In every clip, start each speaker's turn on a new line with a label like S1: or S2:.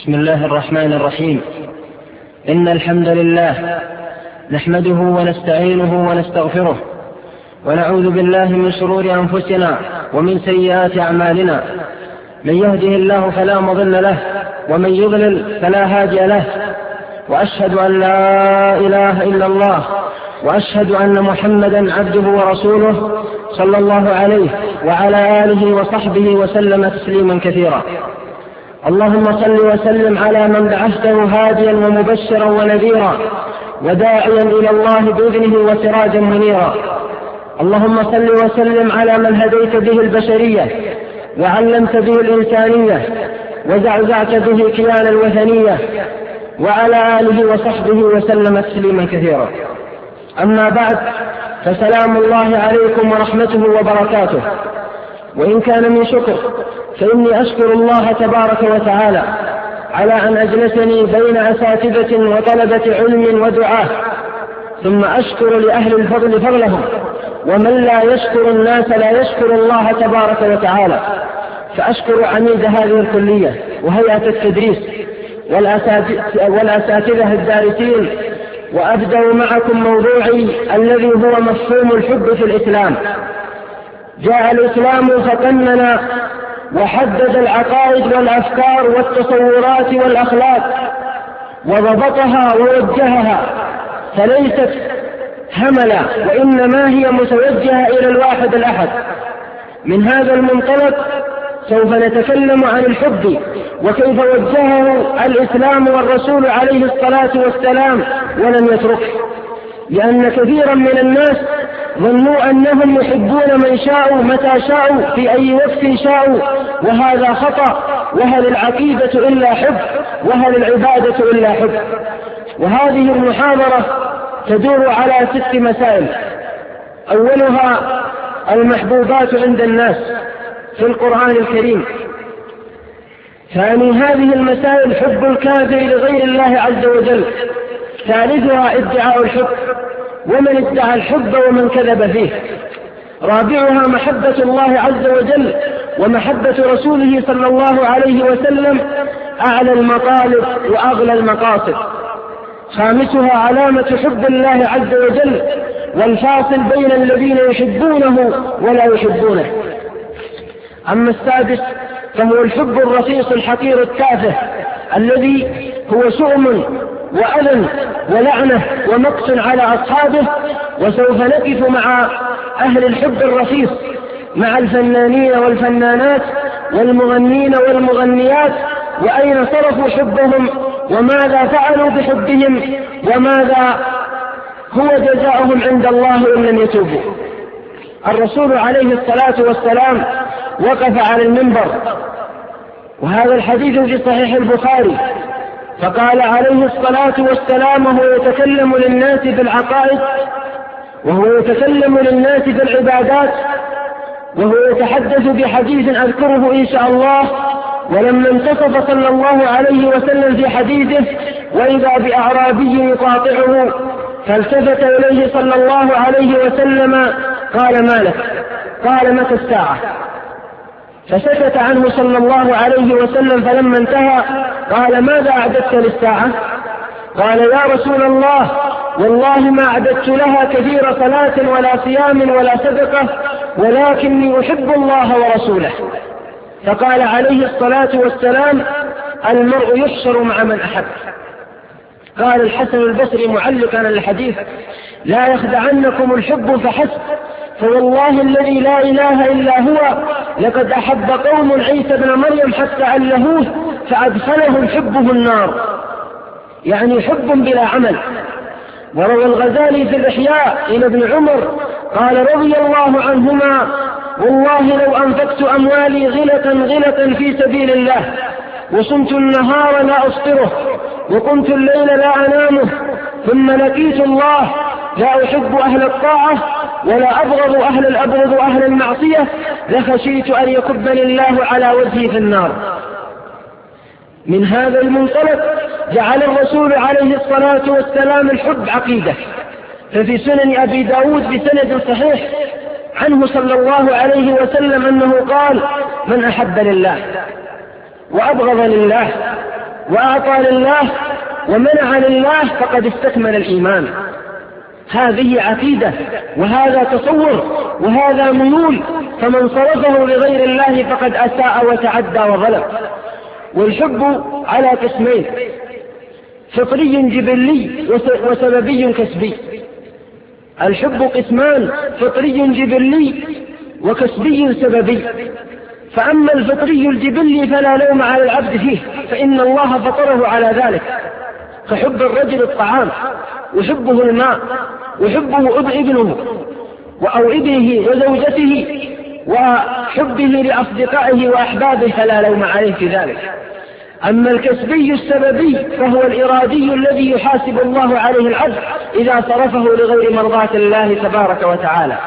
S1: بسم الله الرحمن الرحيم. إن الحمد لله نحمده ونستعينه ونستغفره ونعوذ بالله من شرور أنفسنا ومن سيئات أعمالنا. من يهده الله فلا مضل له ومن يضلل فلا هادي له، وأشهد أن لا إله إلا الله وأشهد أن محمدا عبده ورسوله صلى الله عليه وعلى آله وصحبه وسلم تسليما كثيرا. اللهم صل وسلم على من بعثته هاديا ومبشرا ونذيرا وداعيا إلى الله بإذنه وسراجا منيرا. اللهم صل وسلم على من هديت به البشرية وعلمت به الإنسانية وزعزعت به كيان الوثنية، وعلى آله وصحبه وسلم تسليما كثيرا. أما بعد، فسلام الله عليكم ورحمته وبركاته. وإن كان من شكر فإني أشكر الله تبارك وتعالى على أن أجلسني بين أساتذة وطلبة علم ودعاة، ثم أشكر لأهل الفضل فضلهم، ومن لا يشكر الناس لا يشكر الله تبارك وتعالى. فأشكر عميد هذه الكلية وهيئة التدريس والأساتذة الدارسين. وأبدأ معكم موضوعي الذي هو مفهوم الحب في الإسلام. جاء الإسلام فقنن وحدد العقائد والأفكار والتصورات والأخلاق وضبطها ووجهها، فليست هملا وإنما هي متوجهة إلى الواحد الأحد. من هذا المنطلق سوف نتكلم عن الحب وكيف وجهه الإسلام والرسول عليه الصلاة والسلام ولم يتركه، لأن كثيرا من الناس ظنوا أنهم يحبون من شاءوا متى شاءوا في أي وقت شاءوا، وهذا خطأ. وهل العقيدة إلا حب؟ وهل العبادة إلا حب؟ وهذه المحاضرة تدور على 6 مسائل. أولها المحبوبات عند الناس في القرآن الكريم. ثاني هذه المسائل حب الكافر لغير الله عز وجل. ثالثها ادعاء الحب، ومن ادعى الحب ومن كذب فيه. رابعها محبة الله عز وجل ومحبة رسوله صلى الله عليه وسلم، أعلى المطالب وأغلى المقاصد. خامسها علامة حب الله عز وجل والفاصل بين الذين يحبونه ولا يحبونه. أما السادس فهو الحب الرخيص الحقير التافه الذي هو شؤم وأذى ولعنة ومقت على أصحابه. وسوف نقف مع أهل الحب الرخيص، مع الفنانين والفنانات والمغنين والمغنيات، وأين صرفوا حبهم وماذا فعلوا بحبهم وماذا هو جزاؤهم عند الله إن لم يتوبوا. الرسول عليه الصلاة والسلام وقف على المنبر، وهذا الحديث في صحيح البخاري، فقال عليه الصلاة والسلام وهو يتكلم للناس بالعقائد، وهو يتكلم للناس بالعبادات، وهو يتحدث بحديث أذكره إن شاء الله. ولما انتصف صلى الله عليه وسلم في حديثه وإذا بأعرابي يقاطعه، فالتفت إليه صلى الله عليه وسلم قال: ما لك؟ قال: متى الساعة؟ فسكت عنه صلى الله عليه وسلم، فلما انتهى قال: ماذا أعددت للساعة؟ قال: يا رسول الله، والله ما أعددت لها كثير صلاة ولا صيام ولا صدقة، ولكني أحب الله ورسوله. فقال عليه الصلاة والسلام: المرء يحشر مع من أحب. قال الحسن البصري معلقا على الحديث: لا يخدعنكم الحب فحسب، فوالله الذي لا إله إلا هو لقد أحب قوم عيسى بن مريم حتى ألهوه فأدخلهم حبه النار، يعني حب بلا عمل. وروى الغزالي في الإحياء إلى ابن عمر قال رضي الله عنهما: والله لو أنفقت أموالي غلة في سبيل الله، وصمت النهار لا أفطره، وقمت الليل لا أنامه، ثم لقيت الله لا أحب أهل الطاعة ولا أبغض أهل المعصية، لخشيت أن يكبني الله على وجهي في النار. من هذا المنطلق جعل الرسول عليه الصلاة والسلام الحب عقيدة. ففي سنن أبي داود بسند صحيح عنه صلى الله عليه وسلم أنه قال: من أحب لله وأبغض لله وأعطى لله ومنع لله فقد استكمل الإيمان. هذه عقيدة وهذا تصور وهذا ميول، فمن صرفه لغير الله فقد أساء وتعدى وظلم. والحب على قسمين: فطري جبلي وسببي كسبي. الحب قسمان: فطري جبلي وكسبي سببي. فأما الفطري الجبلي فلا لوم على العبد فيه، فإن الله فطره على ذلك، كحب الرجل الطعام وحبه الماء وحبه ابنه أو ابنه وزوجته وحبه لأصدقائه وأحبابه، فلا لوم عليه في ذلك. أما الكسبي السببي فهو الإرادي الذي يحاسب الله عليه العبد إذا صرفه لغير مرضاة الله تبارك وتعالى.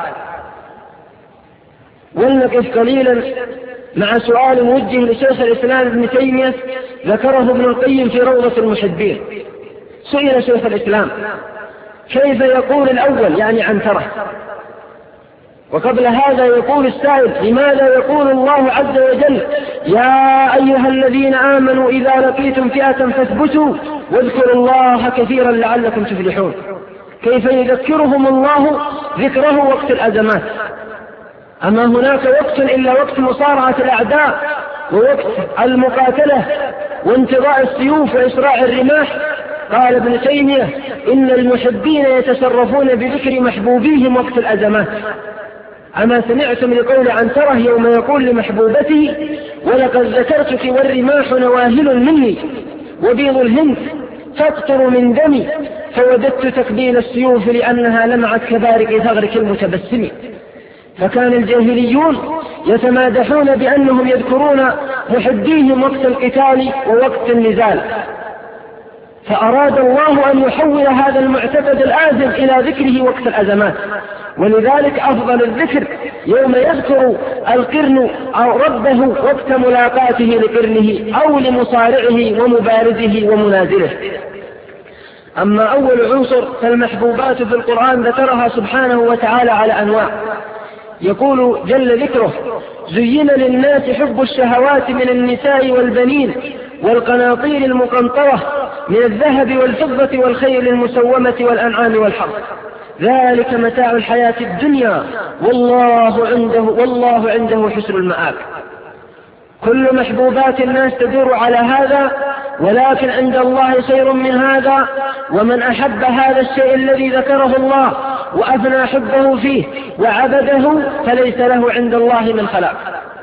S1: ولنقف قليلا مع سؤال موجه لشيخ الإسلام ابن تيمية ذكره ابن القيم في روضة المحبين. سئل شيخ الإسلام: كيف يقول الأول يعني عنترة، وقبل هذا يقول السائل: لماذا يقول الله عز وجل: يا أيها الذين آمنوا إذا لقيتم فئة فاثبتوا واذكروا الله كثيرا لعلكم تفلحون؟ كيف يذكرهم الله ذكره وقت الأزمات؟ أما هناك وقت إلا وقت مصارعة الأعداء ووقت المقاتلة وانتظاء السيوف وإسراع الرماح؟ قال ابن تيمية: إن المحبين يتصرفون بذكر محبوبيهم وقت الأزمات. أما سمعتم لقول عنترة يوم يقول لمحبوبته: ولقد ذكرتك والرماح نواهل مني وبيض الهند تقطر من دمي فوددت تقبيل السيوف لأنها لمعت كبارق ثغرك المتبسم. فكان الجاهليون يتمادحون بأنهم يذكرون محبيهم وقت القتال ووقت النزال، فأراد الله أن يحول هذا المعتقد الآزم إلى ذكره وقت الأزمات. ولذلك أفضل الذكر يوم يذكر القرن أو ربه وقت ملاقاته لقرنه أو لمصارعه ومبارزه ومنازله. أما أول عنصر فالمحبوبات في القرآن ذكرها سبحانه وتعالى على أنواع. يقول جل ذكره: زين للناس حب الشهوات من النساء والبنين والقناطير المقنطرة من الذهب والفضة والخيل المسومة والأنعام والحرث، ذلك متاع الحياة الدنيا والله عنده حسن المآب. كل محبوبات الناس تدور على هذا، ولكن عند الله خير من هذا. ومن أحب هذا الشيء الذي ذكره الله وأفنى حبه فيه وعبده فليس له عند الله من خلاق،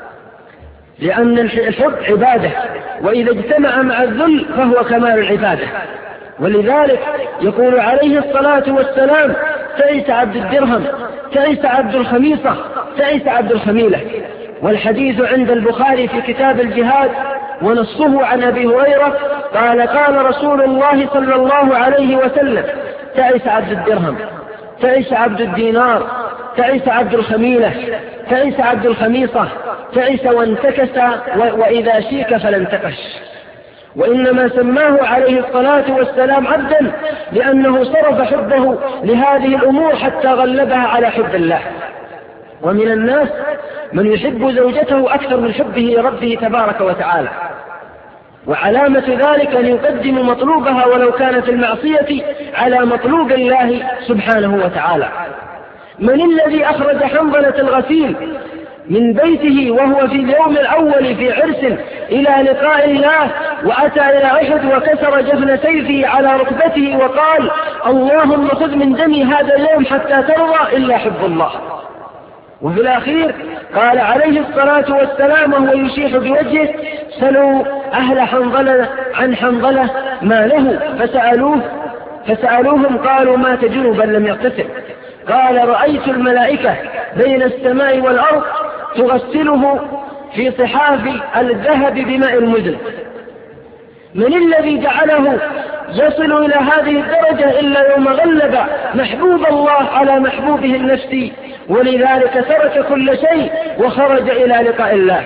S1: لأن الحب عبادة، وإذا اجتمع مع الذل فهو كمال العبادة. ولذلك يقول عليه الصلاة والسلام: تعس عبد الدرهم، تعس عبد الخميصة، تعس عبد الخميلة. والحديث عند البخاري في كتاب الجهاد ونصه عن أبي هريرة قال: قال رسول الله صلى الله عليه وسلم: تعس عبد الدرهم، تعس عبد الدينار، تعس عبد الخميلة، تعس عبد الخميصة، تعس وانتكس وإذا شيك فلانتقش. وإنما سماه عليه الصلاة والسلام عبدا لأنه صرف حبه لهذه الأمور حتى غلبها على حب الله. ومن الناس من يحب زوجته أكثر من حبه لربه تبارك وتعالى، وعلامة ذلك أن يقدم مطلوبها ولو كانت المعصية على مطلوب الله سبحانه وتعالى. من الذي أخرج حنظلة الغسيل من بيته وهو في اليوم الأول في عرس إلى لقاء الله، وأتى إلى أحد وكسر جفن سيفه على ركبته وقال: اللهم خذ من دمي هذا اليوم حتى ترضى إلا حب الله؟ وفي الأخير قال عليه الصلاة والسلام وهو يشيح بوجهه: سلوا أهل حنظلة عن حنظلة ما له، فسألوهم قالوا: مات جنبا لم يغتسل. قال: رأيت الملائكة بين السماء والأرض تغسله في صحاف الذهب بماء المزن. من الذي جعله يصل إلى هذه الدرجة إلا يوم غلب محبوب الله على محبوبه النفسي، ولذلك ترك كل شيء وخرج إلى لقاء الله.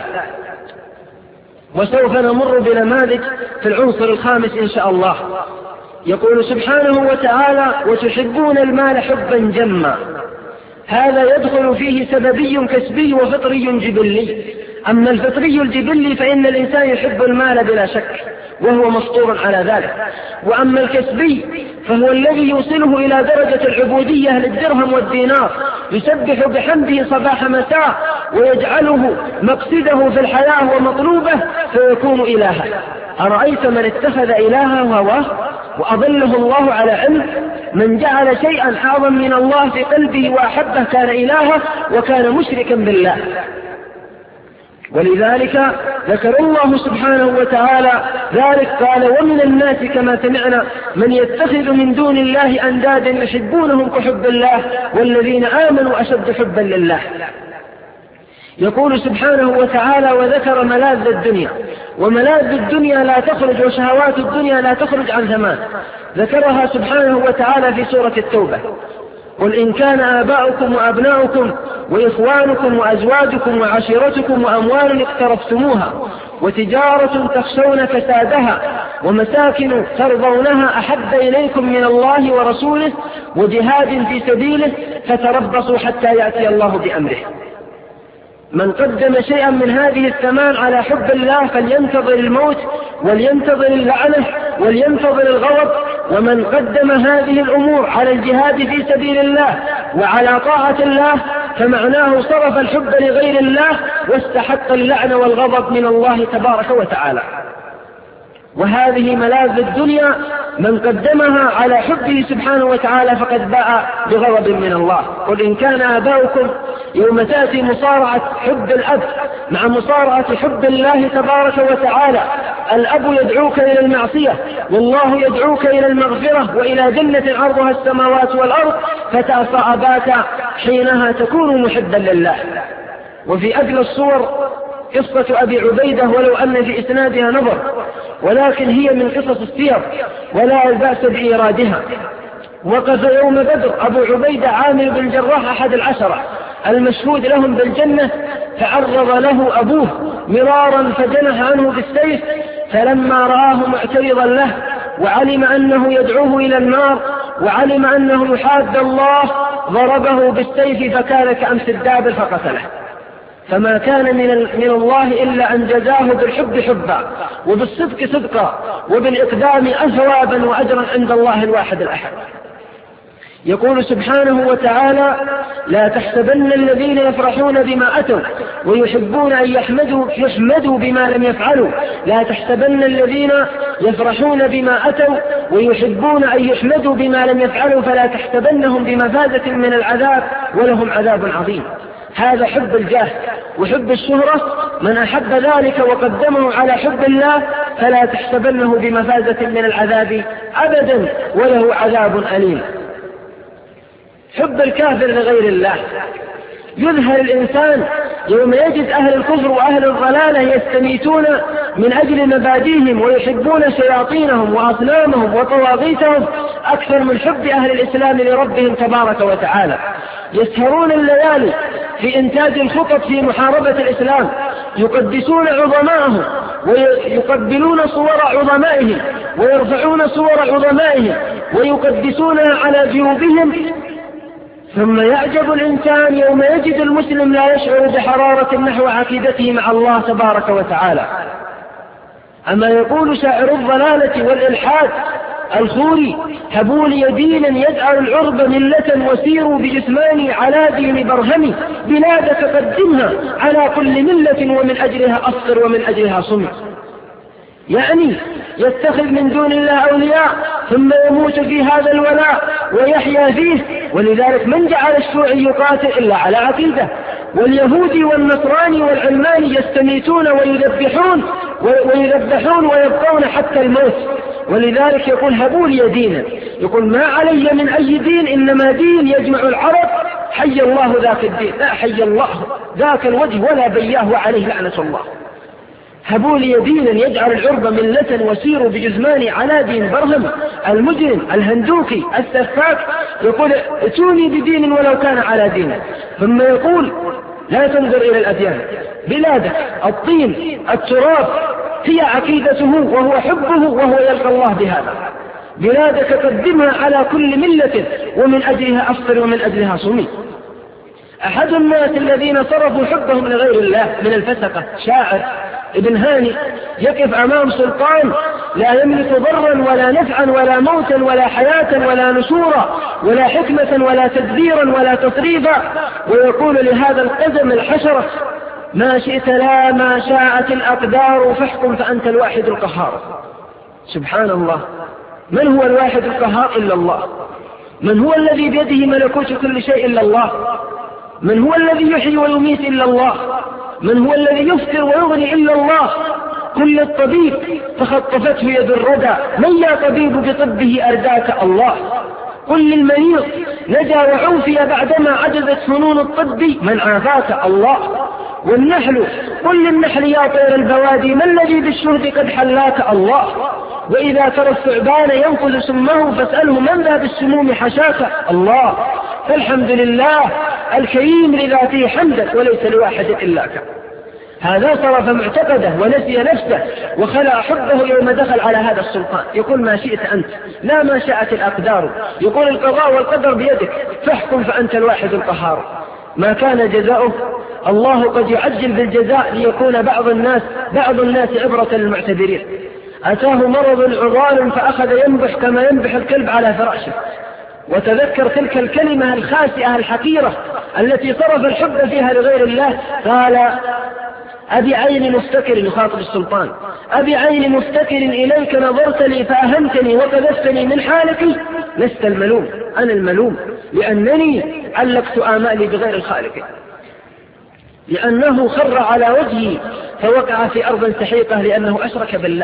S1: وسوف نمر بنماذج في العنصر الخامس إن شاء الله. يقول سبحانه وتعالى: وتحبون المال حبا جما. هذا يدخل فيه سببي كسبي وفطري جبلي. أما الفطري الجبلي فإن الإنسان يحب المال بلا شك، وهو مسطور على ذلك. وأما الكسبي فهو الذي يوصله إلى درجة العبودية للدرهم والدينار، يسبح بحمده صباح مساء ويجعله مقصده في الحياة ومطلوبه فيكون إلها. أرأيت من اتخذ إلها هواه وأضله الله على علم؟ من جعل شيئا أعظم من الله في قلبه وأحبه كان إلها وكان مشركا بالله. ولذلك ذكر الله سبحانه وتعالى ذلك، قال ومن الناس كما سمعنا من يتخذ من دون الله أندادا يحبونهم كحب الله والذين آمنوا أشد حبا لله. يقول سبحانه وتعالى وذكر ملاذ الدنيا، وملاذ الدنيا لا تخرج وشهوات الدنيا لا تخرج عن ثمان، ذكرها سبحانه وتعالى في سورة التوبة: قل إن كان آباؤكم وأبناؤكم وإخوانكم وأزواجكم وعشيرتكم وأموال اقترفتموها وتجارة تخشون كسادها ومساكن ترضونها أحب إليكم من الله ورسوله وجهاد في سبيله فتربصوا حتى يأتي الله بأمره. من قدم شيئا من هذه الثمان على حب الله فلينتظر الموت ولينتظر اللعنة ولينتظر الغضب. ومن قدم هذه الأمور على الجهاد في سبيل الله وعلى طاعة الله فمعناه صرف الحب لغير الله واستحق اللعنة والغضب من الله تبارك وتعالى. وهذه ملاذ الدنيا من قدمها على حبه سبحانه وتعالى فقد باء بغضب من الله. قل إن كان آباؤكم، يوم تأتي مصارعة حب الأب مع مصارعة حب الله تبارك وتعالى. الأب يدعوك إلى المعصية والله يدعوك إلى المغفرة وإلى جنة عرضها السماوات والأرض، فتعصى أباك حينها تكون محبا لله. وفي أجل الصور قصة أبي عبيدة، ولو أن في إسنادها نظر، ولكن هي من قصص السير ولا بأس بإيرادها. وقف يوم بدر أبو عبيدة عامر بن جراح أحد العشرة المشهود لهم بالجنة، فعرض له أبوه مرارا فجنح عنه بالسيف، فلما رآه معترضا له وعلم أنه يدعوه إلى النار وعلم أنه يحاد الله ضربه بالسيف فكان كأمس الدابر فقتله. فما كان من الله إلا أن جزاه بالحب حبا وبالصدق صدقا وبالإقدام ثوابا وأجرا عند الله الواحد الأحد. يقول سبحانه وتعالى: لا تحسبن الذين يفرحون بما أتوا ويحبون أن يحمدوا بما لم يفعلوا. لا تحسبن الذين يفرحون بما أتوا ويحبون أن يحمدوا بما لم يفعلوا فلا تحسبنهم بمفازة من العذاب ولهم عذاب عظيم. هذا حب الجاه وحب الشهرة، من أحب ذلك وقدمه على حب الله فلا تحسبنه بمفازة من العذاب أبدا وله عذاب أليم. حب الكافر لغير الله يذهل الإنسان يوم يجد أهل الكفر وأهل الضلالة يستميتون من أجل مبادئهم ويحبون شياطينهم وأصنامهم وطواغيتهم أكثر من حب أهل الإسلام لربهم تبارك وتعالى. يسهرون الليالي في إنتاج الخطط في محاربة الإسلام، يقدسون عظمائهم ويقبلون صور عظمائهم ويرفعون صور عظمائهم ويقدسونها على جيوبهم. ثم يعجب الإنسان يوم يجد المسلم لا يشعر بحرارة نحو عقيدته مع الله تبارك وتعالى. أما يقول شاعر الضلالة والإلحاد الخوري: هبوا لي دينا يجعل العرب ملة وسيروا بجثماني على دين برهمي، بلادك قدمها على كل ملة ومن أجلها أصر ومن أجلها صمت. يعني يتخذ من دون الله أولياء ثم يموت في هذا الولاء ويحيا فيه. ولذلك من جعل الشيوعي يقاتل إلا على عقيدة، واليهودي والنصراني والعلماني يستميتون ويذبحون ويبقون حتى الموت. ولذلك يقول: هبوا لي دينا، يقول: ما علي من أي دين، إنما دين يجمع العرب، حي الله ذاك الدين، لا حي الله ذاك الوجه ولا بياه عليه لعنة الله. هبوا لي دينا يجعل العرب ملة وسيروا بجزماني على دين برهم المجرم الهندوكي السفاك. يقول: اتوني بدين ولو كان على دين. ثم يقول: لا تنظر إلى الأديان، بلادك الطين التراب هي عقيدته وهو حبه وهو يلقى الله بهذا. بلادك قدمها على كل ملة ومن أجلها أفطر ومن أجلها صمي. أحد الناس الذين صرفوا حبهم لغير الله من الفسقة شاعر ابن هاني يقف أمام سلطان لا يملك ضرا ولا نفعا ولا موتا ولا حياة ولا نشورا ولا حكمة ولا تدبيرا ولا تصريفا، ويقول لهذا القزم الحشرة: ما شئت لا ما شاءت الأقدار فاحكم فأنت الواحد القهار. سبحان الله، من هو الواحد القهار إلا الله؟ من هو الذي بيده ملكوت كل شيء إلا الله؟ من هو الذي يحيي ويميت إلا الله؟ من هو الذي يفطر ويغني إلا الله؟ كل الطبيب تخطفته يد الردى، من يا طبيب بطبه أرداك الله؟ قل للمريض نجا وعوفي بعدما عجزت فنون الطب من عافاك الله. والنحل قل للنحل يا طير البوادي ما الذي بالشهد قد حلاك الله. وإذا ترى الثعبان ينقذ سمه فاسأله من ذا بالسموم حشاك الله. فالحمد لله الكريم لذاته حمدا وليس لواحد إلاك. هذا صرف معتقده ونسي نفسه وخلع حبه يوم دخل على هذا السلطان. يقول: ما شئت أنت لا ما شاءت الأقدار. يقول: القضاء والقدر بيدك فاحكم فأنت الواحد القهار. ما كان جزاؤه؟ الله قد يعجل بالجزاء ليكون بعض الناس عبرة للمعتبرين. أتاه مرض عضال فأخذ ينبح كما ينبح الكلب على فراشه. وتذكر تلك الكلمة الخاسئة الحقيرة التي صرف الحب فيها لغير الله. قال: أبي عين مفتكر، يخاطب السلطان: أبي عين مفتكر إليك نظرت لي فأهمتني وقذفتني من حالك. لست الملوم، أنا الملوم لأنني علقت آمالي بغير الخالق. لأنه خر على وجهي فوقع في أرض سحيقة لأنه أشرك بالله.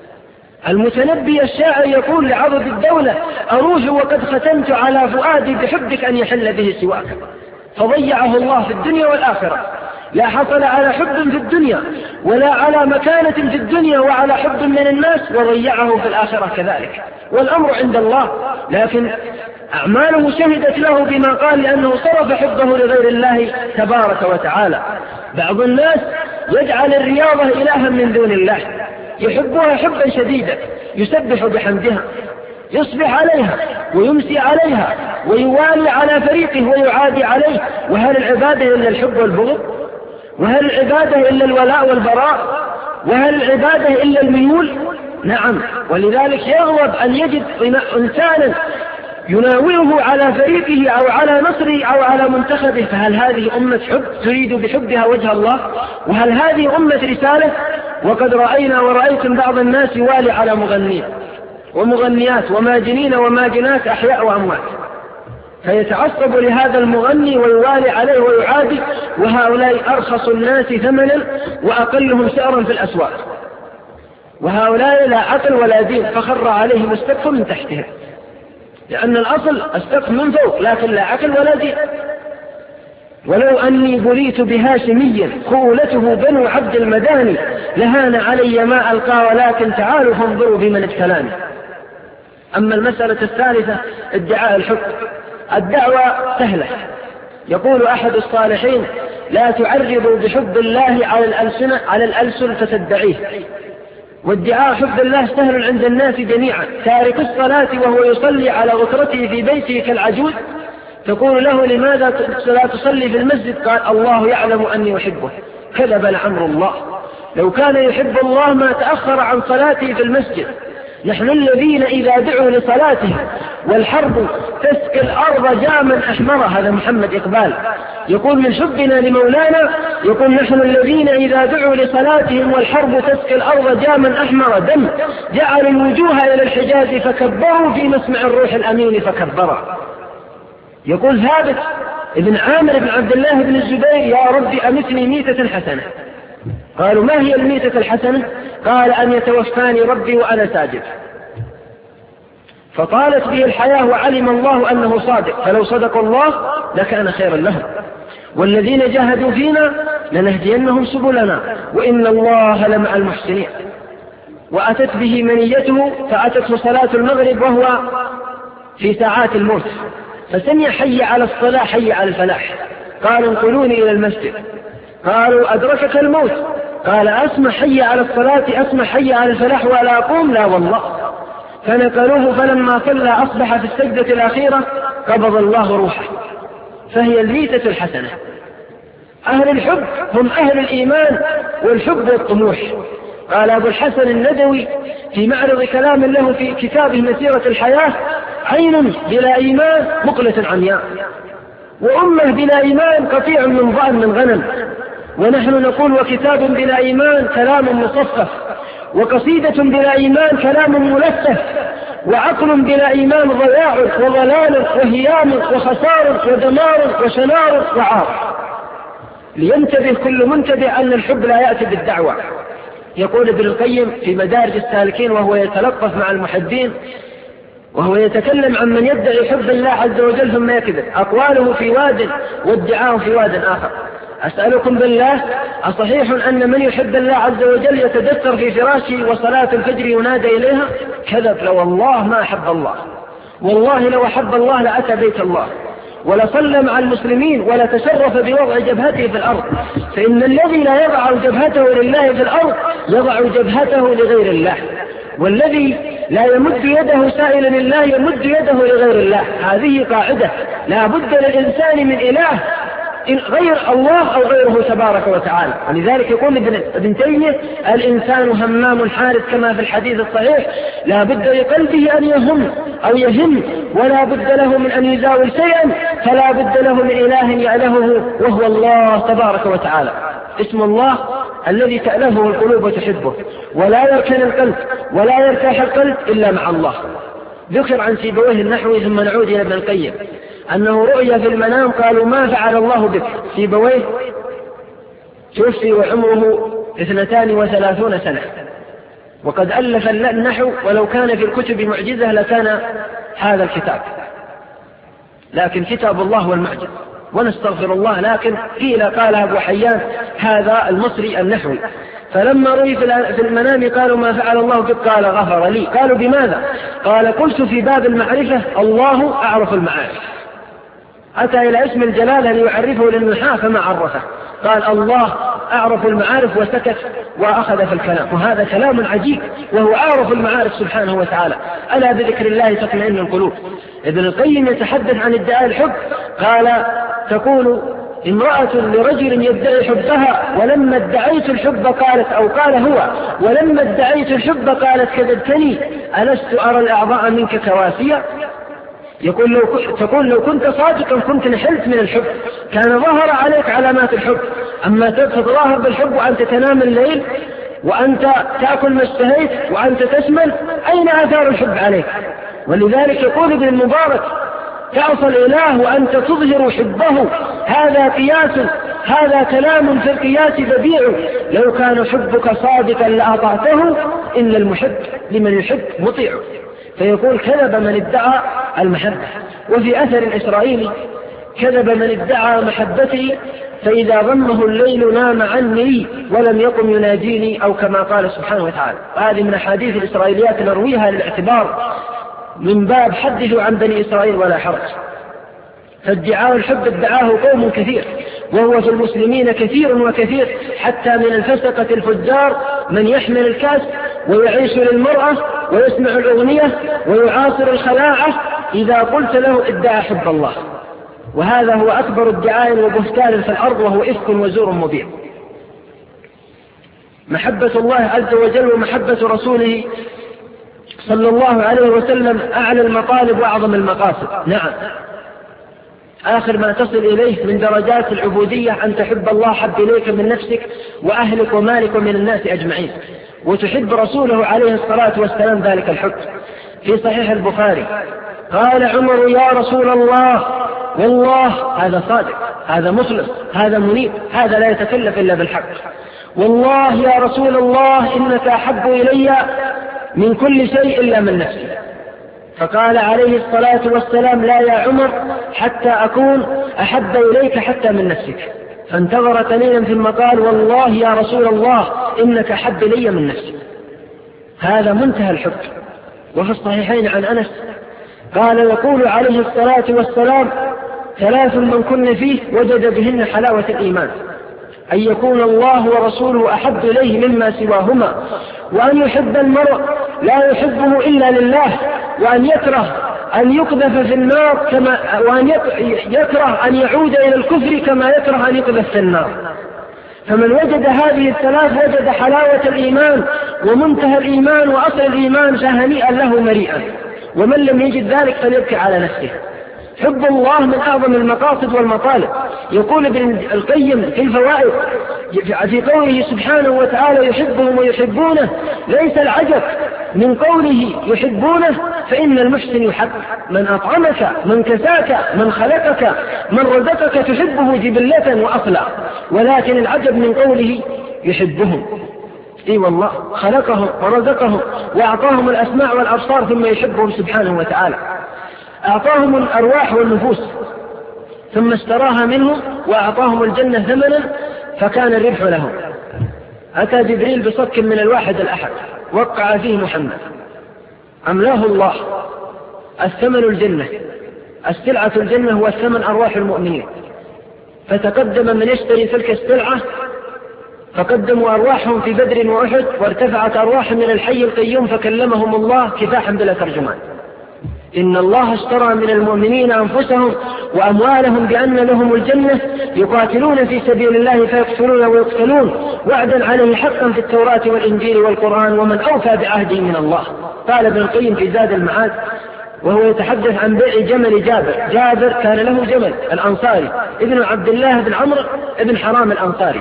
S1: المتنبي الشاعر يقول لعضد الدولة: أروح وقد ختمت على فؤادي بحبك أن يحل به سواك. فضيعه الله في الدنيا والآخرة. لا حصل على حب في الدنيا ولا على مكانة في الدنيا وعلى حب من الناس، وضيعه في الآخرة كذلك. والأمر عند الله، لكن أعماله شهدت له بما قال لأنه صرف حبه لغير الله تبارك وتعالى. بعض الناس يجعل الرياضة إلها من دون الله، يحبها حبا شديدا، يسبح بحمدها، يصبح عليها ويمسي عليها ويوالي على فريقه ويعادي عليه. وهل العبادة إلا الحب والبغض؟ وهل العبادة إلا الولاء والبراء؟ وهل العبادة إلا الميول؟ نعم. ولذلك يغضب أن يجد إنسانا يناوره على فريقه أو على نصره أو على منتخبه. فهل هذه أمة حب تريد بحبها وجه الله؟ وهل هذه أمة رسالة؟ وقد رأينا ورأيتم بعض الناس يوالي على مغنين ومغنيات وماجنين وماجنات أحياء وأموات، فيتعصب لهذا المغني ويوالي عليه ويعادي. وهؤلاء أرخص الناس ثمنا وأقلهم سعرا في الأسواق. وهؤلاء لا عقل ولا دين، فخر عليهم السقف من تحتهم، لأن الأصل السقف من فوق، لكن لا عقل ولا دين. ولو أني بليت بهاشميا خولته بنو عبد المداني لهان علي ما ألقى، ولكن تعالوا فانظروا بمن ابتلاني. أما المسألة الثالثة ادعاء الحب. الدعوة سهلة. يقول أحد الصالحين: لا تعرضوا بحب الله على الألسن فتدعيه. وادعاء حب الله سهل عند الناس جميعا. تارك الصلاة وهو يصلي على غترته في بيته كالعجوز تقول له: لماذا لا تصلي في المسجد؟ قال: الله يعلم أني أحبه. كذب لعمر الله، لو كان يحب الله ما تأخر عن صلاته في المسجد. نحن الذين إذا دعوا لصلاتهم والحرب تسقي الأرض جاما أحمر. هذا محمد إقبال يقول من حبنا لمولانا، يقول: نحن الذين إذا دعوا لصلاتهم والحرب تسقي الأرض جاما أحمر دم، جعلوا الوجوه إلى الحجاز فكبروا في مسمع الروح الأمين فكبرا. يقول ثابت ابن عامر بن عبد الله بن الزبير: يا رب أمتني ميتة حسنة. قالوا: ما هي الميتة الحسنة؟ قال: أن يتوفاني ربي وأنا ساجد. فطالت به الحياة وعلم الله أنه صادق، فلو صدق الله لكان خيرا لهم. والذين جاهدوا فينا لنهدينهم سبلنا وإن الله لمع المحسنين. وأتت به منيته فأتته صلاة المغرب وهو في ساعات الموت، فسمع: حي على الصلاة حي على الفلاح. قالوا: انقلوني إلى المسجد. قالوا: أدركك الموت؟ قال: أسمع حي على الصلاة، أسمع حي على الفلاح ولا أقوم؟ لا والله. فنقلوه، فلما صلى أصبح في السجدة الأخيرة قبض الله روحه. فهي الميتة الحسنة. أهل الحب هم أهل الإيمان والحب والطموح. قال أبو الحسن الندوي في معرض كلام له في كتابه مسيرة الحياة: عين بلا إيمان مقلة عمياء، وأمة بلا إيمان قطيع من ضأن من غنم. ونحن نقول: وكتاب بلا إيمان كلام مصفف، وقصيدة بلا إيمان كلام ملفف، وعقل بلا إيمان ضياع وضلال وهيام وخسار ودمار وشنار وعار. لينتبه كل منتبه أن الحب لا يأتي بالدعوة. يقول ابن القيم في مدارج السالكين وهو يتلطف مع المحبين وهو يتكلم عن من يدعي حب الله عز وجل ثم يكذب: أقواله في واد وادعاه في واد آخر. أسألكم بالله، أصحيح أن من يحب الله عز وجل يتدثر في فراشه وصلاة الفجر ينادى إليها؟ كذب. لو الله ما أحب الله، والله لو أحب الله لأتى بيت الله ولصلى مع المسلمين ولتشرف بوضع جبهته في الأرض. فإن الذي لا يضع جبهته لله في الأرض يضع جبهته لغير الله، والذي لا يمد يده سائلا لله يمد يده لغير الله. هذه قاعدة لا بد للإنسان من إله غير الله أو غيره تبارك وتعالى. ولذلك يقول ابن تيمية: الإنسان همام حارث، كما في الحديث الصحيح: لا بد لقلبه أن يهم أو يهم، ولا بد له من أن يزاول شيئا، فلا بد له من إله يألهه وهو الله تبارك وتعالى. اسم الله الذي تألهه القلوب وتحبه، ولا يركن القلب ولا يرتاح القلب إلا مع الله. ذكر عن سيبويه النحوي، ثم نعود إلى ابن القيم، أنه رؤيا في المنام قالوا: ما فعل الله بك؟ سيبويه توفي وعمره 32 سنة، وقد ألف النحو، ولو كان في الكتب معجزة لكان هذا الكتاب، لكن كتاب الله هو المعجز، ونستغفر الله. لكن قيل قال أبو حيان هذا المصري النحوي. فلما رؤي في المنام قالوا: ما فعل الله بك؟ قال: غفر لي. قالوا: بماذا؟ قال: قلت في باب المعرفة الله أعرف المعارف. أتى إلى اسم الجلالة ليعرفه للنحاة فما عرفه، قال: الله أعرف المعارف، وسكت وأخذ في الكلام. وهذا كلام عجيب، وهو أعرف المعارف سبحانه وتعالى. ألا بذكر الله تطمئن القلوب. ابن القيم يتحدث عن ادعاء الحب، قال: تقول امرأة لرجل يدعي حبها: ولما ادعيت الحب قالت، أو قال هو: ولما ادعيت الحب قالت كذبتني، ألست أرى الأعضاء منك كواسية؟ تقول: لو كنت صادقا كنت نحلت من الحب، كان ظهر عليك علامات الحب. أما تتظاهر بالحب وأنت تنام الليل، وأنت تأكل ما اشتهيت، وأنت تشمل، أين آثار الحب عليك؟ ولذلك يقول ابن المبارك: تعصى الإله وأنت تظهر حبه، هذا قياس، هذا كلام في القياس بديع، لو كان حبك صادقا لأطعته، إن المحب لمن يحب مطيع. فيقول: كذب من ادعى المحبة. وفي أثر إسرائيلي: كذب من ادعى محبتي، فإذا ضمه الليل نام عني ولم يقم يناجيني، أو كما قال سبحانه وتعالى. هذه من أحاديث الإسرائيليات نرويها للاعتبار من باب حدثوا عن بني إسرائيل ولا حرج. فادعاء الحب ادعاه قوم كثير، وهو في المسلمين كثير وكثير، حتى من الفسقة الفجار من يحمل الكاس ويعيش للمرأة ويسمع الأغنية ويعاصر الخلاعة إذا قلت له ادعى حب الله. وهذا هو أكبر ادعاء وبهتان في الأرض، وهو إفك وزور مبين. محبة الله عز وجل ومحبة رسوله صلى الله عليه وسلم أعلى المطالب وأعظم المقاصد. نعم، آخر ما تصل إليه من درجات العبودية أن تحب الله حب إليك من نفسك وأهلك ومالك ومن الناس أجمعين، وتحب رسوله عليه الصلاة والسلام ذلك الحب. في صحيح البخاري قال عمر: يا رسول الله، والله، هذا صادق، هذا مخلص، هذا منيب، هذا لا يتكلف إلا بالحق، والله يا رسول الله إنك أحب إلي من كل شيء إلا من نفسي. فقال عليه الصلاة والسلام: لا يا عمر، حتى أكون أحب إليك حتى من نفسك. فانتظر قليلا ثم قال: والله يا رسول الله إنك أحب إلي من نفسي. هذا منتهى الحب. وفي الصحيحين عن أنس قال: يقول عليه الصلاة والسلام: 3 من كن فيه وجد بهن حلاوة الإيمان: أن يكون الله ورسوله أحب إليه مما سواهما، وأن يحب المرء لا يحبه إلا لله، وأن يكره أن يقذف في النار وأن يكره أن يعود إلى الكفر كما يكره أن يقذف في النار. فمن وجد هذه الثلاث وجد حلاوة الإيمان ومنتهى الإيمان وأصل الإيمان، فهنيئا له مريئا. ومن لم يجد ذلك فليبكي على نفسه. حب الله من أعظم المقاصد والمطالب. يقول ابن القيم في الفوائد في قوله سبحانه وتعالى يحبهم ويحبونه: ليس العجب من قوله يحبونه، فإن المحسن يحب. من أطعمك، من كساك، من خلقك، من رزقك تحبه جبلة وأصلا، ولكن العجب من قوله يحبهم. إي والله، خلقهم ورزقهم وأعطاهم الأسماع والأبصار ثم يحبهم سبحانه وتعالى. أعطاهم الأرواح والنفوس ثم اشتراها منهم وأعطاهم الجنة ثمنا فكان الربح لهم. أتى جبريل بصك من الواحد الأحد وقع فيه محمد، أملاه الله الثمن الجنة، السلعة الجنة والثمن أرواح المؤمنين. فتقدم من يشتري تلك السلعة فقدموا أرواحهم في بدر وأحد، وارتفعت أرواح من الحي القيوم فكلمهم الله كفاحا بلا ترجمان. إن الله اشترى من المؤمنين أنفسهم وأموالهم بأن لهم الجنة يقاتلون في سبيل الله فيقتلون ويقتلون، وعدا عليه حقا في التوراة والإنجيل والقرآن، ومن أوفى بعهده من الله. قال ابن القيم في زاد المعاد وهو يتحدث عن بيع جمل جابر. جابر كان له جمل الأنصاري ابن عبد الله بن عمرو ابن حرام الأنصاري.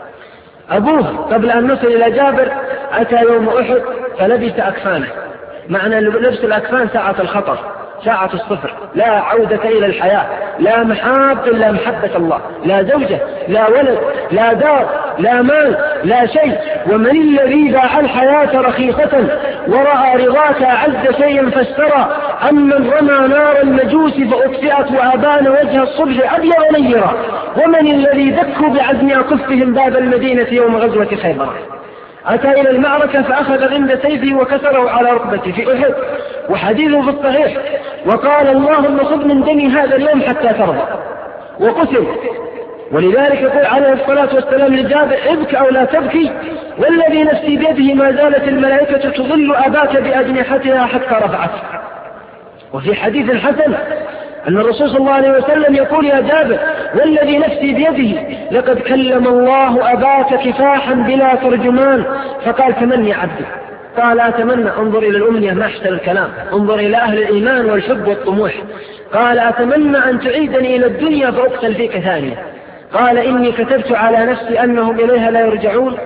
S1: أبوه قبل أن نصل إلى جابر أتى يوم أحد فلبس أكفانه. معنى لبس الأكفان ساعة الخطر، ساعة الصفر، لا عودة إلى الحياة، لا محاب إلا محبة الله، لا زوجة، لا ولد، لا دار، لا مال، لا شيء. ومن الذي باع الحياة رخيصة ورأى رضاك أعز شيئا فاشترى، أمن رمى نار المجوس فأطفئت وأبان وجه الصبح أبيض نيرا، ومن الذي دكوا بعزم أكفهم باب المدينة يوم غزوة خيبر. أتى إلى المعركة فأخذ غمد سيفه وكسره على ركبته في أحد، وحديثه في الصحيح، وقال: اللهم خذ من دمي هذا اليوم حتى ترضى، وقتل. ولذلك يقول عليه الصلاة والسلام لجابر: ابك أو لا تبكي، والذي نفسي بيده ما زالت الملائكة تظل أباك بأجنحتها حتى رفعته. وفي حديث حسن أن الرسول صلى الله عليه وسلم يقول: يا جابر والذي نفسي بيده لقد كلم الله أباك كفاحا بلا ترجمان. فقال: تمني عبدي. قال: أتمنى. انظر إلى الأمنية، ما أحسن الكلام، انظر إلى أهل الإيمان والحب والطموح. قال: أتمنى أن تعيدني إلى الدنيا فأقتل فيك ثانية. قال: إني كتبت على نفسي أنهم إليها لا يرجعون.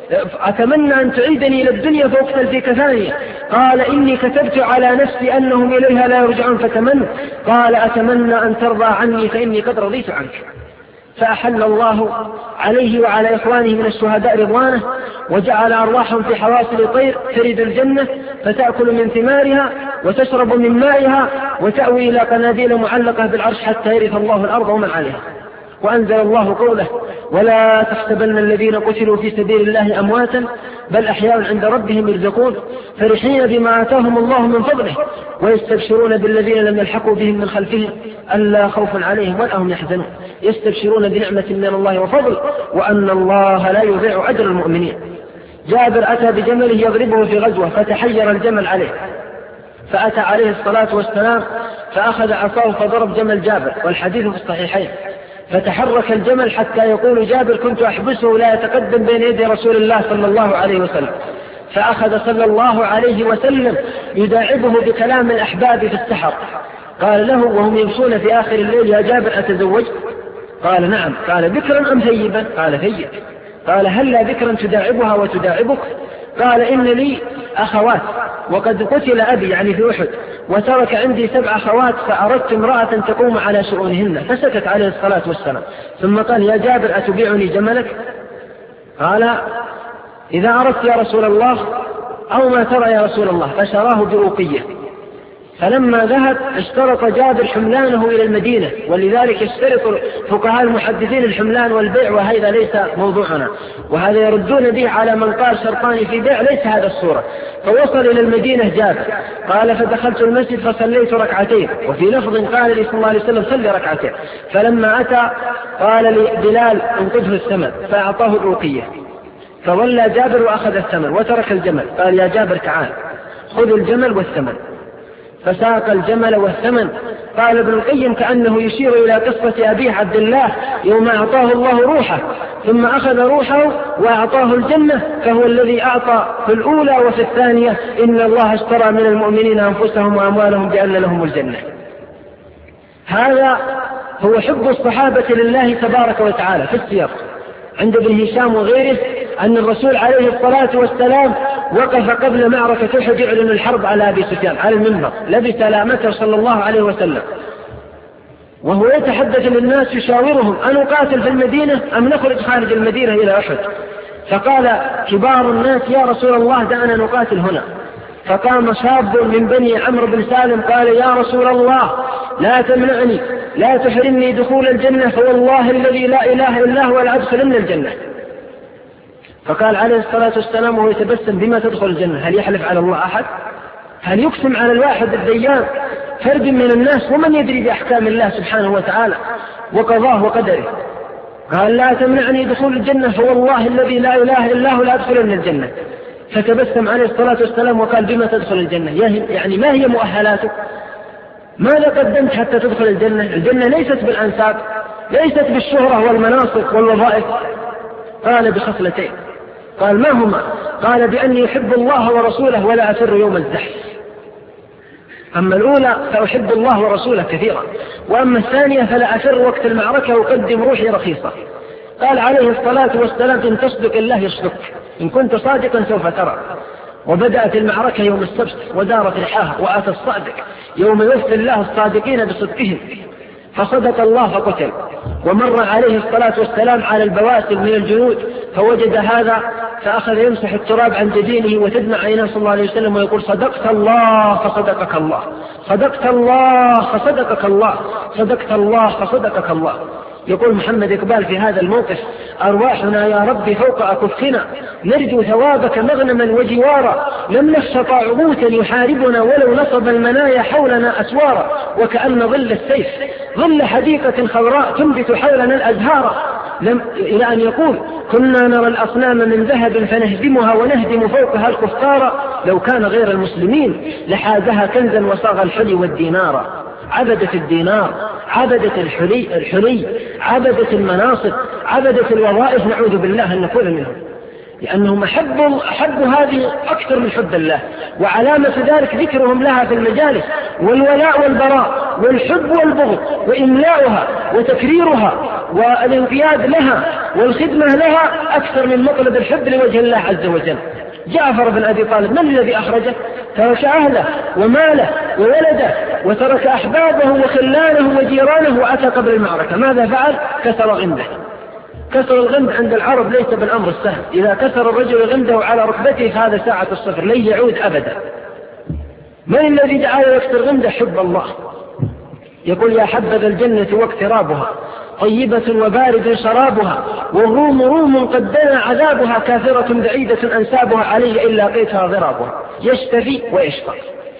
S1: أتمنى أن تعيدني إلى الدنيا فأقتل فيك ثانية. قال: إني كتبت على نفسي أنهم إليها لا يرجعون فتمنى. قال: أتمنى أن ترضى عني فإني قد رضيت عنك. فأحل الله عليه وعلى إخوانه من الشهداء رضوانه، وجعل أرواحهم في حواصل طير ترد الجنة فتأكل من ثمارها وتشرب من مائها وتأوي إلى قناديل معلقة بالعرش حتى يرث الله الأرض ومن عليها. وأنزل الله قوله: ولا تحسبن الذين قتلوا في سبيل الله أمواتا بل أحياء عند ربهم يرزقون، فرحين بما آتاهم الله من فضله ويستبشرون بالذين لم يلحقوا بهم من خلفهم ألا خوف عليهم ولا هم يحزنون، يستبشرون بنعمة من الله وفضل وأن الله لا يضيع أجر المؤمنين. جابر أتى بجمله يضربه في غزوة فتحير الجمل عليه، فأتى عليه الصلاة والسلام فأخذ عصاه فضرب جمل جابر، والحديث في الصحيحين. فتحرك الجمل حتى يقول جابر: كنت أحبسه لا يتقدم بين يدي رسول الله صلى الله عليه وسلم. فأخذ صلى الله عليه وسلم يداعبه بكلام الأحباب في السحر. قال له وهم يمشون في آخر الليل: يا جابر أتزوج؟ قال: نعم. قال: بكرا أم ثيبا؟ قال: ثيب. قال: هلا بكرا تداعبها وتداعبك؟ قال: إن لي أخوات وقد قتل أبي يعني في أحد، وترك عندي 7 أخوات، فأردت امرأة تقوم على شؤونهن. فسكت عليه الصلاة والسلام، ثم قال: يا جابر أتبيعني جملك؟ قال: إذا أردت يا رسول الله، أو ما ترى يا رسول الله. فشراه بأوقية. فلما ذهب اشترط جابر حملانه إلى المدينة، ولذلك يشترط فقهاء المحدثين الحملان والبيع، وهذا ليس موضوعنا، وهذا يردون به على من قال شرطان في بيع، ليس هذا الصورة. فوصل إلى المدينة جابر قال: فدخلت المسجد فصليت ركعتين، وفي لفظ قال لي صلى الله عليه وسلم: صلي ركعتين. فلما أتى قال لي بلال: انقذه الثمن، فأعطاه الأوقية. فولى جابر وأخذ الثمن وترك الجمل. قال: يا جابر تعال خذ الجمل والثمن. فساق الجمل والثمن. قال ابن القيم كأنه يشير إلى قصة أبيه عبد الله يوم أعطاه الله روحه ثم أخذ روحه وأعطاه الجنة، فهو الذي أعطى في الأولى وفي الثانية إن الله اشترى من المؤمنين أنفسهم وأموالهم بأن لهم الجنة. هذا هو حب الصحابة لله تبارك وتعالى. في السياق عند ابن هشام وغيره أن الرسول عليه الصلاة والسلام وقف قبل معركة أحد يعلن الحرب على أبي سفيان على المنبر، لبس لامته صلى الله عليه وسلم وهو يتحدث للناس يشاورهم أن نقاتل في المدينة أم نخرج خارج المدينة إلى أحد. فقال كبار الناس يا رسول الله دعنا نقاتل هنا. فقام شاب من بني عمرو بن سالم قال يا رسول الله لا تمنعني، لا تحرمني دخول الجنة، فوالله الذي لا إله إلا هو لأدخلن الجنة. فقال عليه الصلاة والسلام وهو يتبسم بما تدخل الجنة؟ هل يحلف على الله أحد؟ هل يقسم على الواحد الديان فرد من الناس ومن يدري بأحكام الله سبحانه وتعالى وقضاه وقدره؟ قال لا تمنعني دخول الجنة، فوالله الذي لا إله إلا هو لأدخلن الجنة. فتبسم عليه الصلاة والسلام وقال بما تدخل الجنة؟ يعني ما هي مؤهلاتك؟ ماذا قدمت حتى تدخل الجنة؟ الجنة ليست بالأنساب، ليست بالشهرة والمناصب والوظائف. قال بخصلتين. قال ما هما؟ قال بأني يحب الله ورسوله ولا أفر يوم الزحف. أما الأولى فأحب الله ورسوله كثيرا، وأما الثانية فلا أفر وقت المعركة وأقدم روحي رخيصة. قال عليه الصلاة والسلام إن تصدق الله يصدق، إن كنت صادقا سوف ترى. وبدأت المعركة يوم السبت ودارت رحاها، وآتى الصادق يوم يوفي الله الصادقين بصدقهم، فصدق الله فقتل. ومر عليه الصلاة والسلام على البواسل من الجنود فوجد هذا فأخذ يمسح التراب عن جبينه وتدمع عيناه صلى الله عليه وسلم ويقول صدقت الله فصدقك الله، صدقت الله فصدقك الله، صدقت الله فصدقك الله. يقول محمد إقبال في هذا الموقف أرواحنا يا رب فوق أكفنا نرجو ثوابك مغنما وجوارا، لم نخش طاغوتا يحاربنا ولو نصب المنايا حولنا أسوارا، وكأن ظل السيف ظل حديقة خضراء تنبت حولنا الأزهار. إلى أن يقول كنا نرى الأصنام من ذهب فنهدمها ونهدم فوقها الكفار، لو كان غير المسلمين لحازها كنزا وصاغ الحلي والدينار. عبدت الدينار، عبدت الحلي، عبدت المناصب، عبدت الوظائف، نعوذ بالله أن نكون منهم، لأنهم أحبوا هذه أكثر من حب الله. وعلامة ذلك ذكرهم لها في المجالس، والولاء والبراء والحب والبغض وإملاؤها وتكريرها والانقياد لها والخدمة لها أكثر من مطلب الحب لوجه الله عز وجل. جعفر بن أبي طالب من الذي أخرجه؟ ترك أهله وماله وولده وترك أحبابه وخلانه وجيرانه وأتى قبل المعركة. ماذا فعل؟ كسر غمده. كسر الغمد عند العرب ليس بالأمر السهل، إذا كسر الرجل غمده على ركبته فهذا ساعة الصفر لن يعود أبدا. من الذي جعله يكسر غمده؟ حب الله. يقول يا حبذا الجنة واقترابها طيبة وبارد شرابها، والروم روم قد دنا عذابها، كافرة بعيدة أنسابها علي إلا قيتها ضرابها. يشتفي ويشفى.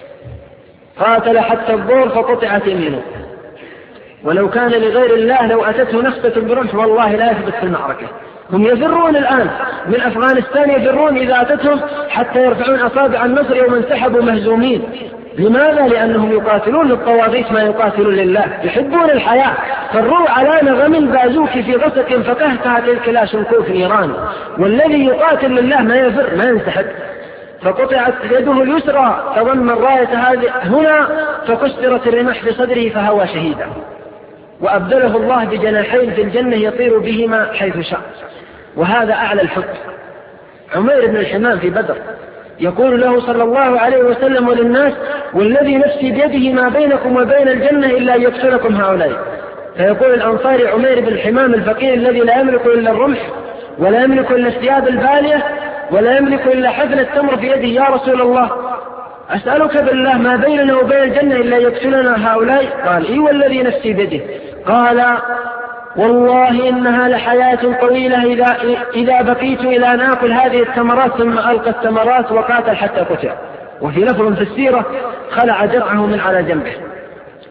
S1: قاتل حتى الظهر فقطعت يمينه، ولو كان لغير الله لو أتته نخبة برمح والله لا يثبت في المعركة. هم يفرون الآن من أفغانستان، يفرون إذا أتتهم حتى يرفعون أصابع النصر يوم انسحبوا مهزومين. لماذا؟ لأنهم يقاتلون للطواغيت ما يقاتلون لله، يحبون الحياة. فروا على نغم البازوك في غسق فكهتها تلك لا شنكوف نيران. والذي يقاتل لله ما يفر ما ينسحب. فقطعت يده اليسرى فضم الراية هذه هنا فكسرت الرمح في صدره فهوى شهيدا، وأبدله الله بجناحين في الجنة يطير بهما حيث شاء. وهذا أعلى الحب. عمير بن الحمام في بدر يقول له صلى الله عليه وسلم وللناس والذي نفسي بيده ما بينكم وبين الجنة إلا يقتلكم هؤلاء. فيقول الأنصاري عمير بن الحمام الفقير الذي لا يملك إلا الرمح ولا يملك إلا الثياب البالية ولا يملك إلا حفل التمر في يده، يا رسول الله أسألك بالله ما بيننا وبين الجنة إلا يقتلنا هؤلاء؟ قال إي والذي نفسي بيده. قال والله إنها لحياة طويلة إذا بقيت إلى أن آكل هذه الثمرات ثم ألقى الثمرات وقاتل حتى قتل. وفي لفظ في السيرة خلع درعه من على جنبه.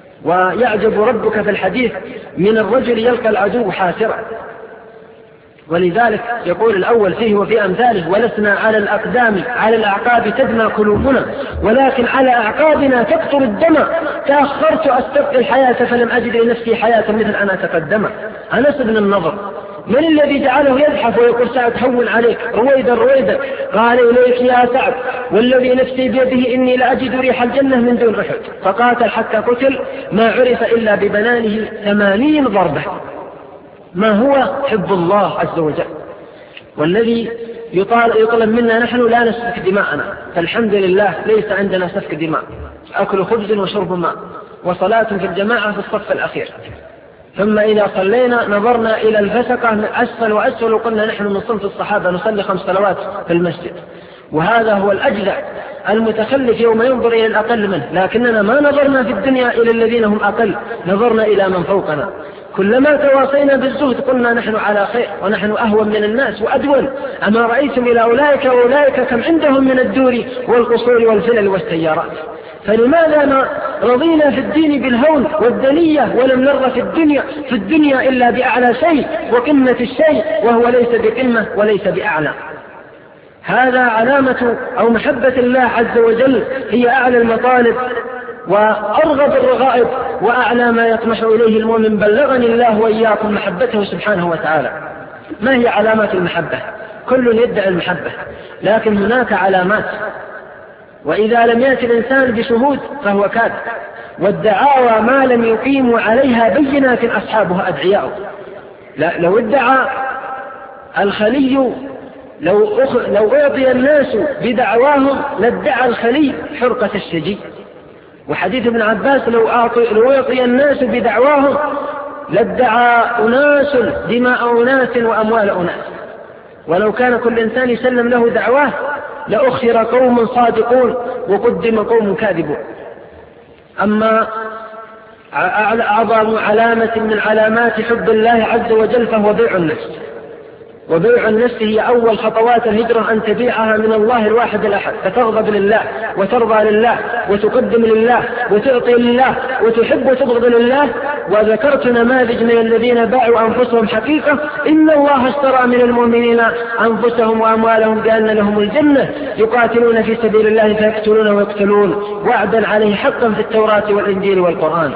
S1: ويعجب ربك في الحديث من الرجل يلقى العدو حاسرا. ولذلك يقول الأول فيه وفي أمثاله: ولسنا على الأقدام على الأعقاب تدمى قلوبنا، ولكن على أعقابنا تقطر الدم. تأخرت أستبقي الحياة فلم أجد لنفسي حياة مثل أن أتقدم. أنس بن النضر من الذي جعله يزحف ويقول: سعد هون عليك، رويدا رويدا. قال: إليك يا سعد والذي نفسي بيده إني لأجد ريح الجنة من دون أحد. فقاتل حتى قتل، ما عرف إلا ببنانه 80 ضربة. ما هو حب الله عز وجل؟ والذي يطلب منا نحن لا نسفك دماءنا، فالحمد لله ليس عندنا سفك دماء، أكل خبز وشرب ماء وصلاة في الجماعة في الصف الأخير. ثم إذا صلينا نظرنا إلى الفسقة من أسفل وأسفل وقلنا نحن من صنف الصحابة نصلي 5 صلوات في المسجد، وهذا هو الأجزع المتخلف يوم ينظر إلى الأقل منه. لكننا ما نظرنا في الدنيا إلى الذين هم أقل، نظرنا إلى من فوقنا. كلما تواصينا بالزهد قلنا نحن على خير ونحن أهون من الناس وأدون. أما رأيتم إلى أولئك وأولئك كم عندهم من الدور والقصور والفلل والسيارات. فلماذا ما رضينا في الدين بالهون والدنية ولم نرضى في الدنيا إلا بأعلى شيء وقمة الشيء، وهو ليس بقمة وليس بأعلى. هذا علامة أو محبة الله عز وجل هي أعلى المطالب وأرغب الرغائب وأعلى ما يطمح إليه المؤمن. بلغني الله وإياكم محبته سبحانه وتعالى. ما هي علامات المحبة؟ كل يدعي المحبة، لكن هناك علامات، وإذا لم يأتي الإنسان بشهود فهو كاذب. والدعاوى ما لم يقيموا عليها بينات أصحابها أدعياء. لو ادعى الخلي، لو أعطي الناس بدعواهم لادعى الخلي حرقة الشجي. وحديث ابن عباس: لو أعطي الناس بدعواهم لادعى أناس دماء أناس وأموال أناس. ولو كان كل إنسان يسلم له دعواه لأخر قوم صادقون وقدم قوم كاذبون. أما أعظم علامة من علامات حب الله عز وجل فهو بيع النفس. وبيع النفس هي أول خطوات الهجرة، أن تبيعها من الله الواحد الأحد، فتغضب لله وترضى لله وتقدم لله وتعطي لله وتحب وتبغض لله. وذكرت نماذج من الذين باعوا أنفسهم حقيقة: إن الله اشترى من المؤمنين أنفسهم وأموالهم بأن لهم الجنة يقاتلون في سبيل الله فيقتلون ويقتلون وعدا عليه حقا في التوراة والإنجيل والقرآن.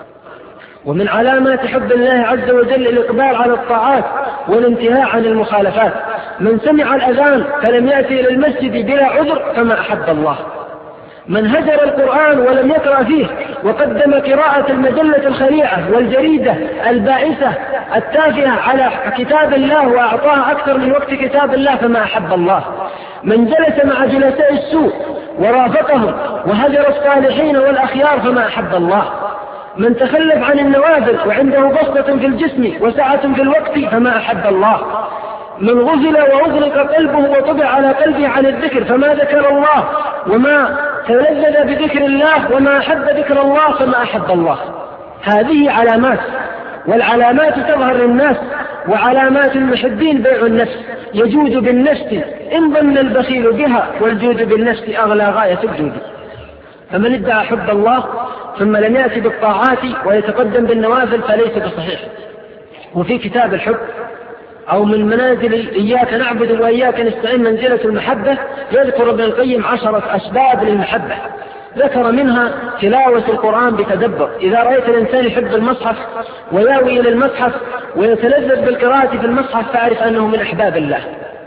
S1: ومن علامات حب الله عز وجل الإقبال على الطاعات والانتهاء عن المخالفات. من سمع الأذان فلم يأتي إلى المسجد بلا عذر فما أحب الله. من هجر القرآن ولم يقرأ فيه وقدم قراءة المجلة الخليعة والجريدة البائسة التافهة على كتاب الله وأعطاها أكثر من وقت كتاب الله فما أحب الله. من جلس مع جلساء السوء ورافقهم وهجر الصالحين والأخيار فما أحب الله. من تخلف عن النوافل وعنده بسطة في الجسم وسعة في الوقت فما أحب الله. من غزل وأغلق قلبه وطبع على قلبه عن الذكر فما ذكر الله وما تلذذ بذكر الله وما أحب ذكر الله فما أحب الله. هذه علامات، والعلامات تظهر للناس. وعلامات المحبين بيع النفس، يجود بالنفس إن ظن البخيل بها، والجود بالنفس أغلى غاية الجود. فمن ادعى حب الله ثم لم يأتي بالطاعات ويتقدم بالنوافل فليس بصحيح. وفي كتاب الحب أو من منازل إياك نعبد وإياك نستعين منزلة المحبة يذكر ابن القيم 10 أسباب للمحبة، ذكر منها تلاوة القرآن بتدبر. إذا رأيت الإنسان يحب المصحف وياوي إلى المصحف ويتلذذ بالقراءة في المصحف فأعرف أنه من أحباب الله.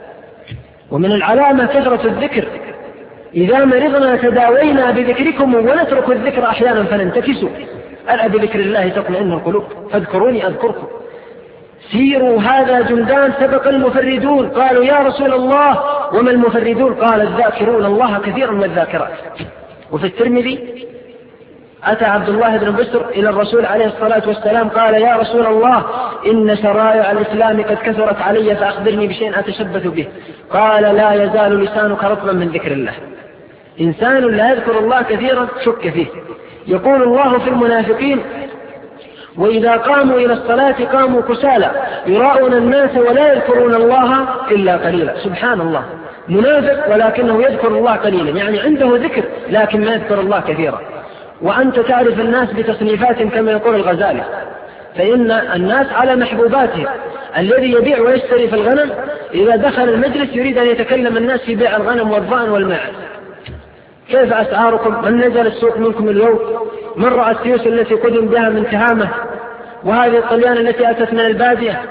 S1: ومن العلامة كثرة الذكر. إذا مرضنا تداوينا بذكركم ونترك الذكر أحيانا فننتكسوا. ألا بذكر الله تطمئن القلوب، فاذكروني أذكركم. سيروا هذا جندان سبق المفردون. قالوا يا رسول الله وما المفردون؟ قال الذاكرون الله كثيرا والذاكرات. وفي الترمذي أتى عبد الله بن بسر إلى الرسول عليه الصلاة والسلام قال يا رسول الله إن شرائع الإسلام قد كثرت علي فأخبرني بشيء أتشبث به. قال لا يزال لسانك رطبا من ذكر الله. إنسان لا يذكر الله كثيرا شك فيه. يقول الله في المنافقين وإذا قاموا إلى الصلاة قاموا كسالى يراؤون الناس ولا يذكرون الله إلا قليلا. سبحان الله، منافق ولكنه يذكر الله قليلا، يعني عنده ذكر لكن ما يذكر الله كثيرا. وأنت تعرف الناس بتصنيفات كما يقول الغزالي، فإن الناس على محبوباتهم. الذي يبيع ويشتري في الغنم إذا دخل المجلس يريد أن يتكلم الناس في بيع الغنم والضأن والماعز. كيف أسعاركم؟ من نزل السوق منكم اليوم؟ من رأى السيوس التي قدم بها من تهامة؟ وهذه الطليان التي أتت من البادية؟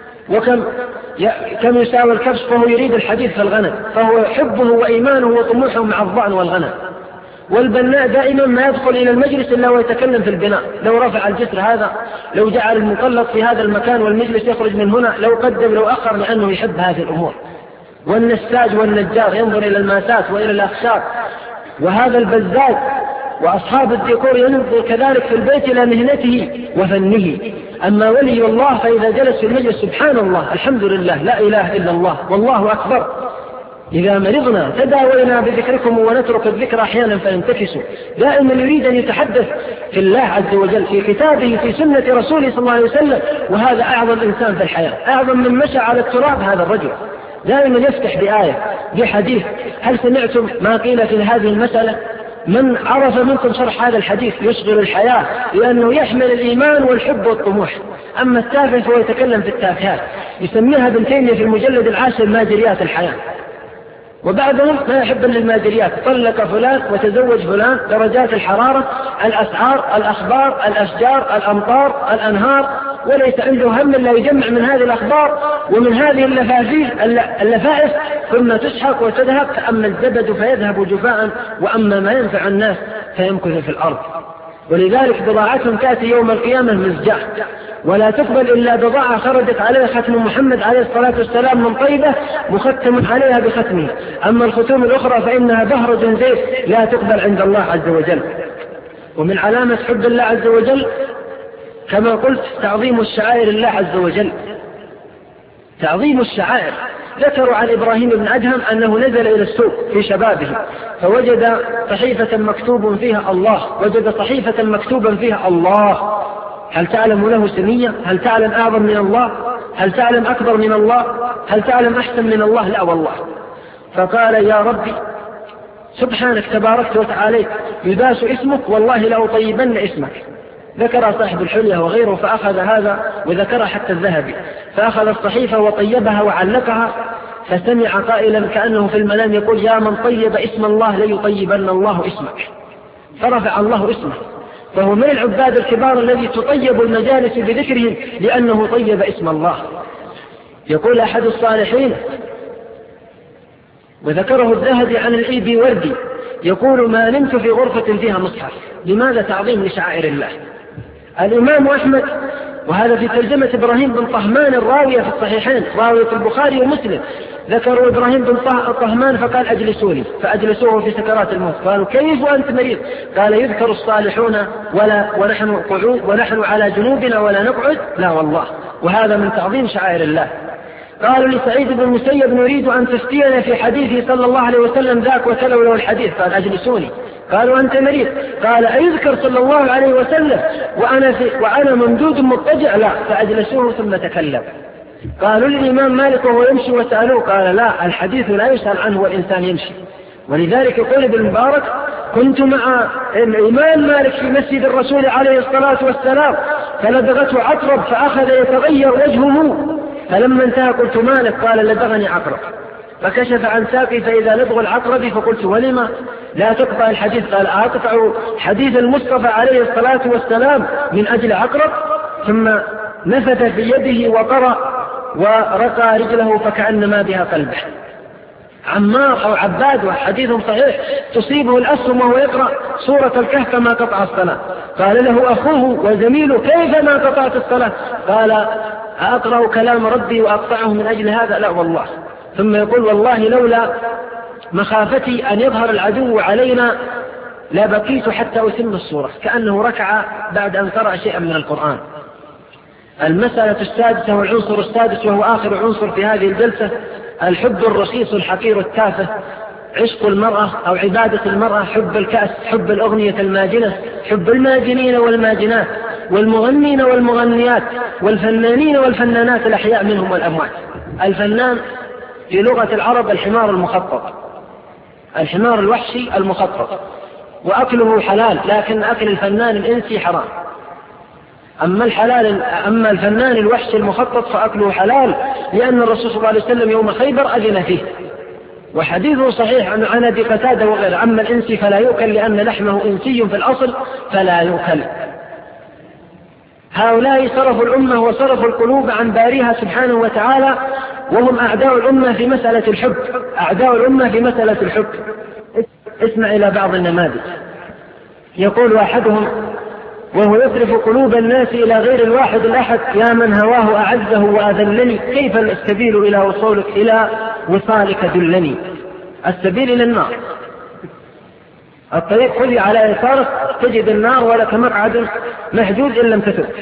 S1: كم يساوي الكبش؟ فهو يريد الحديث في الغنم، فهو حبه وإيمانه وطموحه مع الضأن والغنم. والبناء دائما ما يدخل إلى المجلس إلا ويتكلم في البناء، لو رفع الجسر هذا، لو جعل المطلق في هذا المكان والمجلس يخرج من هنا، لو قدم لو أخر، لأنه يحب هذه الأمور. والنساج والنجار ينظر إلى الماسات وإلى الأخشاب، وهذا البزاز وأصحاب الديكور ينظر كذلك في البيت إلى مهنته وفنه. أما ولي الله فإذا جلس في المجلس سبحان الله، الحمد لله، لا إله إلا الله، والله أكبر. إذا مرضنا تداوينا بذكركم ونترك الذكر أحيانا فينتكسوا. دائما يريد أن يتحدث في الله عز وجل، في كتابه، في سنة رسوله صلى الله عليه وسلم. وهذا أعظم إنسان في الحياة، أعظم من مشى على التراب هذا الرجل. دائما يفتح بآية بحديث. هل سمعتم ما قيل في هذه المسألة؟ من عرف منكم شرح هذا الحديث يشغل الحياة، لأنه يحمل الإيمان والحب والطموح. أما التافه فهو يتكلم في التافهات، يسميها ابن تيمية في المجلد 10 ماجريات الحياة. وبعدهم ما يحب المادريات، طلق فلان وتزوج فلان، درجات الحرارة، الأسعار، الأخبار، الأشجار، الأمطار، الأنهار، وليس عنده هم إلا يجمع من هذه الأخبار ومن هذه اللفائف، ثم تسحق وتذهب. فأما الزبد فيذهب جفاء، وأما ما ينفع الناس فيمكث في الأرض. ولذلك بضاعتهم تأتي يوم القيامة مزجاة، ولا تقبل إلا بضاعة خرجت عليها ختم محمد عليه الصلاة والسلام من طيبة مختم عليها بختمه. أما الختوم الأخرى فإنها بهرة زيت لا تقبل عند الله عز وجل. ومن علامة حب الله عز وجل كما قلت تعظيم الشعائر الله عز وجل. تعظيم الشعائر. ذكروا عن إبراهيم بن أدهم أنه نزل إلى السوق في شبابه فوجد صحيفة مكتوب فيها الله، وجد صحيفة مكتوبا فيها الله. هل تعلم له سمية؟ هل تعلم أعظم من الله؟ هل تعلم أكبر من الله؟ هل تعلم أحسن من الله؟ لا والله. فقال يا ربي سبحانك تباركت وتعاليت، يداس اسمك والله لأطيبن اسمك. ذكر صاحب الحلية وغيره فأخذ هذا وذكر حتى الذهبي، فأخذ الصحيفة وطيبها وعلقها، فسمع قائلا كأنه في المنام يقول يا من طيب اسم الله ليطيبن الله اسمك، فرفع الله اسمه. فهو من العباد الكبار الذي تطيب المجالس بذكرهم لأنه طيب اسم الله. يقول أحد الصالحين وذكره الذهبي عن الإيبي وردي، يقول ما نمت في غرفة فيها مصحف. لماذا؟ تعظيم لشعائر الله. الإمام أحمد، وهذا في ترجمة إبراهيم بن طهمان الراوية في الصحيحين، راوية البخاري ومسلم، ذكروا إبراهيم بن طهمان فقال أجلسوني، فأجلسوه في سكرات الموت. قالوا كيف وأنت مريض؟ قال يذكر الصالحون ونحن قعود، ونحن على جنوبنا ولا نقعد؟ لا والله. وهذا من تعظيم شعائر الله. قالوا لسعيد بن المسيب نريد أن تفتينا في حديثه صلى الله عليه وسلم ذاك وتلوا له الحديث. قال أجلسوني. قالوا أنت مريض؟ قال أيذكر صلى الله عليه وسلم وأنا ممدود مضطجع؟ لا. فأجلسوه ثم تكلم. قالوا للإمام مالك وهو يمشي وسألوه، قال لا، الحديث لا يسأل عنه والإنسان يمشي. ولذلك يقول ابن مبارك كنت مع الإمام مالك في مسجد الرسول عليه الصلاة والسلام فلدغته عقرب فأخذ يتغير وجهه، فلما انتهى قلت مالك؟ قال لدغني عقرب. فكشف عن ساقي فإذا لدغ العقرب، فقلت ولما لا تقطع الحديث؟ قال أقطع حديث المصطفى عليه الصلاة والسلام من أجل عقرب؟ ثم نفث في يده وقرأ ورقى رجله فكأنما بها قلبه. عمار أو عباد وحديث صحيح تصيبه الأسهم وهو يقرأ سورة الكهف ما قطع الصلاة. قال له أخوه وزميله كيف ما قطعت الصلاة؟ قال أقرأ كلام ربي وأقطعه من أجل هذا؟ لا والله. ثم يقول والله لولا مخافتي أن يظهر العدو علينا لبقيت حتى أتم السورة. كأنه ركع بعد أن قرأ شيئا من القرآن. المسألة السادسة والعنصر السادس وهو آخر عنصر في هذه الجلسة، الحب الرخيص الحقير التافه، عشق المرأة أو عبادة المرأة، حب الكأس، حب الأغنية الماجنة، حب الماجنين والماجنات، والمغنين والمغنيات، والفنانين والفنانات الأحياء منهم والأموات. الفنان في لغة العرب الحمار المخطط، الحمار الوحشي المخطط، وأكله حلال، لكن أكل الفنان الإنسي حرام. أما الفنان الوحش المخطط فأكله حلال، لأن الرسول صلى الله عليه وسلم يوم خيبر أذن فيه، وحديثه صحيح عن أبي قتادة وغيره. أما الإنسي فلا يؤكل لأن لحمه إنسي في الأصل فلا يؤكل. هؤلاء صرفوا الأمة وصرفوا القلوب عن باريها سبحانه وتعالى، وهم أعداء الأمة في مسألة الحب، أعداء الأمة في مسألة الحب. اسمع إلى بعض النماذج. يقول أحدهم وهو يصرف قلوب الناس إلى غير الواحد الأحد: يا من هواه أعزه وأذلني، كيف السبيل إلى وصالك دلني. السبيل إلى النار، الطريق خذي على يسارك تجد النار ولك مقعد محجوز إن لم تتب.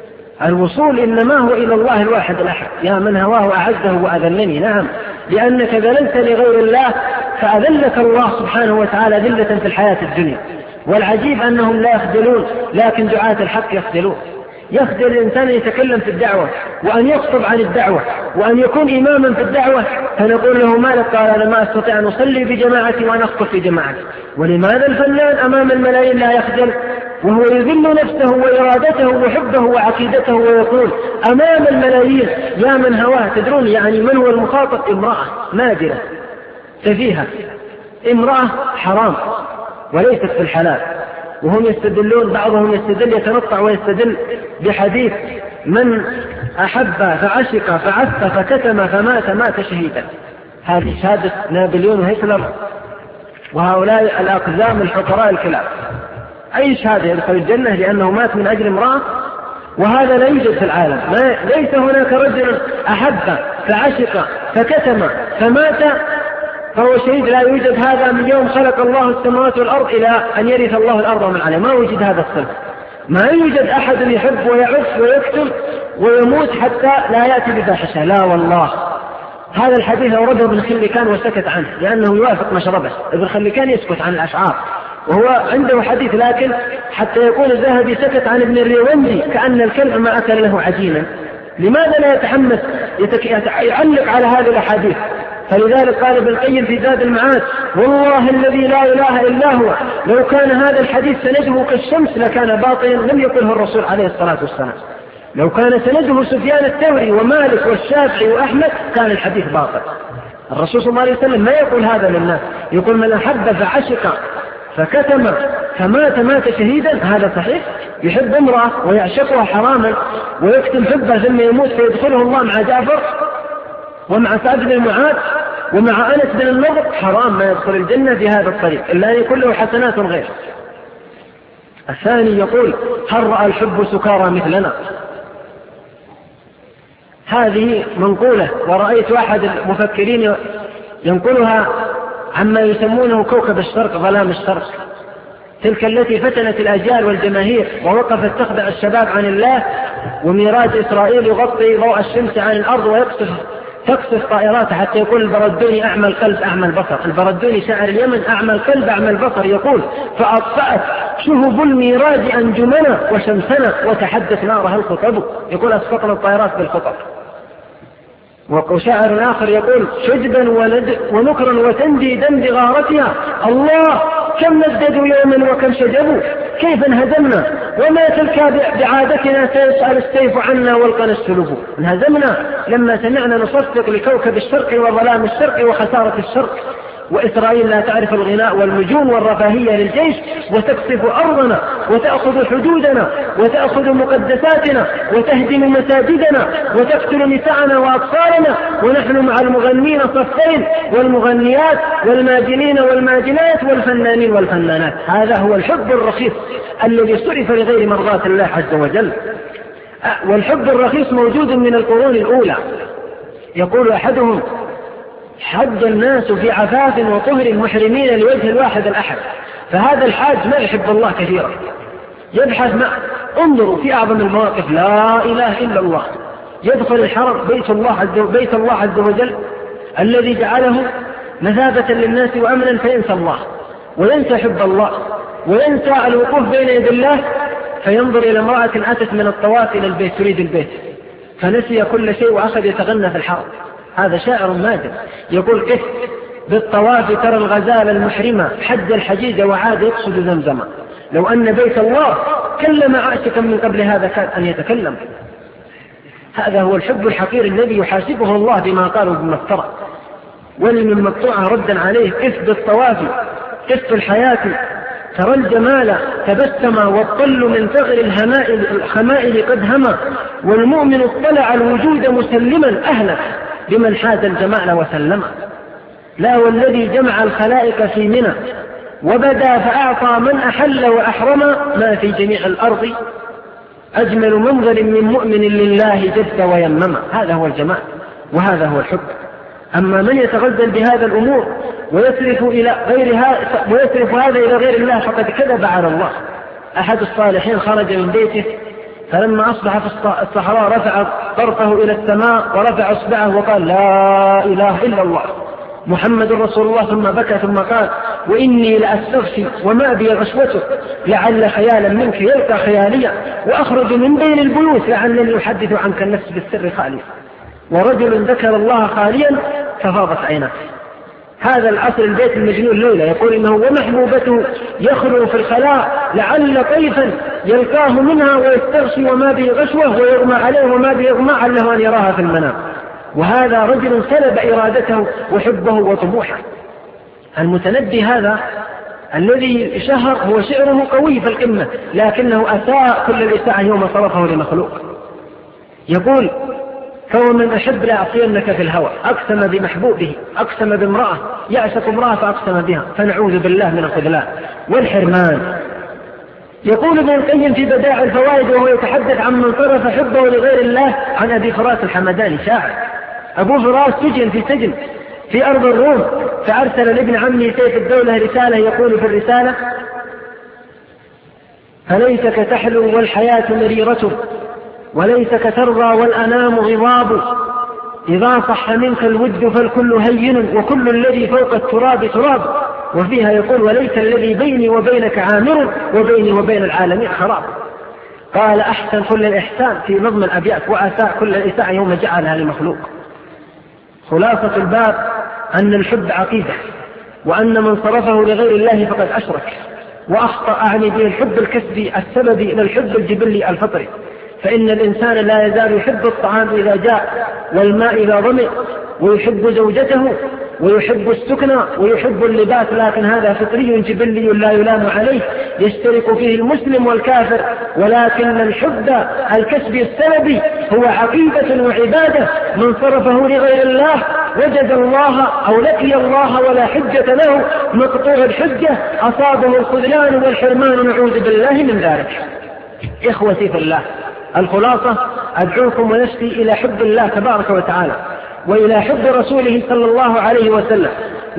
S1: الوصول إنما هو إلى الله الواحد الأحد. يا من هواه أعزه وأذلني، نعم، لأنك ذللت لغير الله فأذلك الله سبحانه وتعالى ذلة في الحياة الدنيا. والعجيب أنهم لا يخذلون، لكن دعاة الحق يخذلون. يخذل الإنسان يتكلم في الدعوة وأن يخطب عن الدعوة وأن يكون إماما في الدعوة، فنقول له ما لك؟ قال: أنا ما أستطيع أن أصلي بجماعتي وأن أخطب في جماعتي. ولماذا الفنان أمام الملايين لا يخجل وهو يذل نفسه وإرادته وحبه وعقيدته ويقول أمام الملايين يا من هواه؟ تدرون يعني من هو المخاطب؟ امرأة نادرة سفيهة، امرأة حرام وليست في الحلال. وهم يستدلون، بعضهم يستدل يتنطع ويستدل بحديث: من أحب فعشق فعف فكتم فمات شهيدا. هذه شهادة نابليون وهتلر وهؤلاء الأقزام الحقراء الكلاب. أي شهادة يدخل الجنة لأنه مات من أجل امرأة؟ وهذا لا يوجد في العالم. ليس هناك رجل أحب فعشق فكتم فمات فهو شهيد. لا يوجد هذا من يوم خلق الله السماوات والأرض إلى أن يرث الله الأرض ومن عليها. ما وجد هذا الصنف. ما يوجد أحد يحب ويعف ويكتم ويموت حتى لا يأتي بفاحشة، لا والله. هذا الحديث أورده ابن خلكان وسكت عنه لأنه يوافق مشربه. ابن خلكان يسكت عن الأشعار وهو عنده حديث، لكن حتى يقول الذهبي سكت عن ابن الريوندي كأن الكلب ما أكل له عجينا. لماذا لا يتحمس يعلق على هذه الأحاديث؟ فلذلك قال ابن القيم في زاد المعاد: والله الذي لا إله إلا هو لو كان هذا الحديث سنده كالشمس لكان باطلا لم يقله الرسول عليه الصلاة والسلام. لو كان سنده سفيان الثوري ومالك والشافعي وأحمد كان الحديث باطل. الرسول صلى الله عليه وسلم ما يقول هذا للناس، يقول: من أحب فعشق فكتم فمات شهيدا. هذا صحيح؟ يحب امرأة ويعشقها حراما ويكتم حبه ثم يموت فيدخله الله مع جعفر ومع سعد بن معاذ ومع أنس بن النضر؟ حرام، ما يدخل الجنة بهذا الطريق إلا أن يكون له حسنات غير. الثاني يقول: هل رأى الحب سكارى مثلنا؟ هذه منقولة، ورأيت واحد المفكرين ينقلها عما يسمونه كوكب الشرق، ظلام الشرق، تلك التي فتنت الأجيال والجماهير ووقفت تخدع الشباب عن الله، وميراث إسرائيل يغطي ضوء الشمس عن الأرض وتقصف طائراته حتى يقول البردوني: أعمى القلب أعمى البصر. البردوني شاعر اليمن: أعمى القلب أعمى البصر، يقول: فأطفأت شهب الميراث أنجمنا وشمسنا وتحدث نارها الخطب. يقول: أسقطنا الطائرات بالخطب. وشاعر آخر يقول: شجبا ونكرا وتندي دم بغارتها، الله كم نددوا يوما وكم شجبوا، كيف انهزمنا وما تلك بعادتنا سيسأل السيف عنا والقنا السلوب. انهزمنا لما سمعنا نصفق لكوكب الشرق وظلام الشرق وخسارة الشرق، وإسرائيل لا تعرف الغناء والمجون والرفاهية للجيش، وتقصف أرضنا وتأخذ حدودنا وتأخذ مقدساتنا وتهدم مساجدنا وتقتل نساءنا وأطفالنا، ونحن مع المغنين صفين والمغنيات والماجنين والماجنات والفنانين والفنانات. هذا هو الحب الرخيص الذي صرف لغير مرضاة الله عز وجل. والحب الرخيص موجود من القرون الأولى. يقول أحدهم: حج الناس في عفاف وطهر محرمين لوجه الواحد الأحد. فهذا الحاج ما يحب الله كثيرا، يبحث انظروا في أعظم المواقف: لا إله إلا الله، يدخل الحرم بيت الله عز وجل الذي جعله مثابة للناس وأمنا، فينسى الله وينسى حب الله وينسى الوقوف بين يد الله، فينظر إلى امرأة أتت من الطواف إلى البيت تريد البيت فنسي كل شيء وأخذ يتغنى في الحرم. هذا شاعر ماجد يقول: كيف بالطواف ترى الغزال المحرمة حج الحجيج وعاد يقصد زمزم. لو أن بيت الله كلم عاتكا من قبل هذا كان أن يتكلم. هذا هو الحب الحقيقي الذي يحاسبه الله بما قالوا بما افترى. ولمن مقطوعة ردا عليه: قف بالطوافي، قف الحياة، ترى الجمال تبسم، والطل من ثغر الخمائل قد هما، والمؤمن اطلع الوجود مسلما أهلا بمن حاز الجمال وسلم. لا والذي جمع الخلائق في منى وبدا فأعطى من أحل وأحرم، ما في جميع الأرض أجمل منظر من مؤمن لله جد ويمم. هذا هو الجمال وهذا هو الحب. أما من يتغزل بهذا الأمور ويصرف هذا إلى غير الله فقد كذب على الله. أحد الصالحين خرج من بيته فلما أصبح في الصحراء رفع طرفه إلى السماء ورفع إصبعه وقال: لا إله إلا الله محمد رسول الله، ثم بكى ثم قال: وإني لأستغشي وما بي غشوته، لعل خيالا منك يلقى خياليا، وأخرج من بين البيوت لعلني أحدث عنك النفس بالسر خاليا، ورجل ذكر الله خاليا ففاضت عيناه. هذا العصر البيت المجنون ليلة يقول إنه ومحبوبته يخلو في الخلاء لعل طيفا يلقاه منها ويستغشي وما به غشوة، ويغمى عليه وما به يغمى علّه أن يراها في المنام. وهذا رجل سلب إرادته وحبه وطموحه. المتنبي هذا الذي شهر هو شعره قوي في القمة، لكنه أساء كل الإساءة يوم صرفه لمخلوق. يقول: فومن أحب لأعصينك في الهوى، أقسم بمحبوبه، أقسم بامرأة، يعشق امرأة فأقسم بها، فنعوذ بالله من الخذلان والحرمان. يقول ابن القيم في بدائع الفوائد وهو يتحدث عن من صرف حبه لغير الله عن أبي فراس الحمداني شاعر. أبو فراس سجن في سجن في أرض الروم، فأرسل لابن عمه سيف الدولة رسالة يقول في الرسالة: فليتك تحلو والحياة مريرة، وليتك ترضى والأنام غضاب، إذا صح منك الود فالكل هين، وكل الذي فوق التراب تراب. وفيها يقول: وليس الذي بيني وبينك عامر، وبيني وبين العالمين خراب. قال: أحسن كل الإحسان في نظم الأبيات، وأساء كل الإساءة يوم جعلها لمخلوق. خلاصة الباب أن الحب عقيدة، وأن من صرفه لغير الله فقد أشرك وأخطأ. أعني به الحب الكسبي السببي إلى الحب الجبلي الفطري، فإن الإنسان لا يزال يحب الطعام إذا جاء والماء إذا ظمئ، ويحب زوجته ويحب السكنى ويحب اللباس، لكن هذا فطري جبلي لا يلام عليه، يشترك فيه المسلم والكافر. ولكن الحب الكسبي السببي هو عقيدة وعبادة، من صرفه لغير الله وجد الله أو لقي الله ولا حجة له، مقطوع الحجة، أصابه الخذلان والحرمان، نعوذ بالله من ذلك. إخوتي في الله، الخلاصة: أدعوكم ونفسي إلى حب الله تبارك وتعالى، وإلى حب رسوله صلى الله عليه وسلم،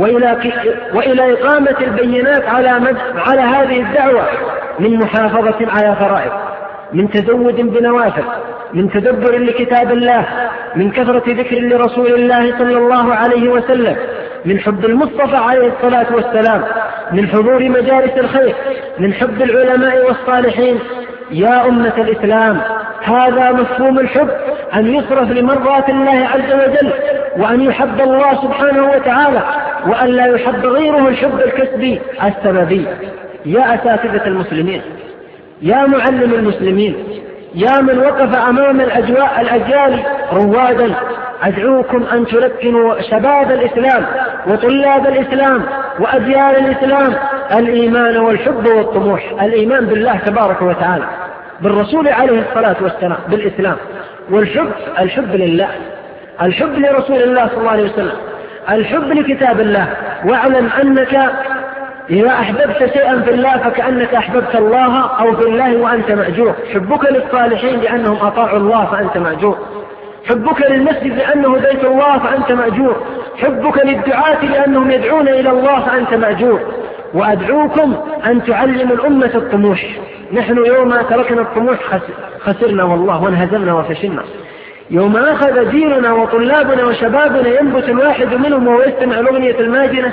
S1: وإلى إقامة البينات على هذه الدعوة، من محافظة على فرائض، من تزود بنوافل، من تدبر لكتاب الله، من كثرة ذكر لرسول الله صلى الله عليه وسلم، من حب المصطفى عليه الصلاة والسلام، من حضور مجالس الخير، من حب العلماء والصالحين. يا أمة الإسلام، هذا مفهوم الحب، أن يصرف لمرضات الله عز وجل، وأن يحب الله سبحانه وتعالى، وأن لا يحب غيره الحب الكسبي السببي. يا أساتذة المسلمين، يا معلم المسلمين، يا من وقف أمام الأجيال روادا، أدعوكم أن تلقنوا شباب الإسلام وطلاب الإسلام وأجيال الإسلام الإيمان والحب والطموح. الإيمان بالله تبارك وتعالى، بالرسول عليه الصلاة والسلام، بالإسلام، والحب الحب لله، الحب لرسول الله صلى الله عليه وسلم، الحب لكتاب الله. واعلم أنك إذا أحببت شيئا في الله فكأنك أحببت الله، أو في الله وأنت مأجور. حبك للصالحين لأنهم أطاعوا الله فأنت مأجور، حبك للمسجد لأنه بيت الله فأنت مأجور، حبك للدعاة لأنهم يدعون إلى الله فأنت مأجور. وأدعوكم أن تعلموا الأمة الطموح. نحن يوم تركنا الطموح خسرنا والله، وانهزمنا وفشلنا. يوم أخذ جيلنا وطلابنا وشبابنا ينبت الواحد منهم وهو يستمع الأغنية الماجنة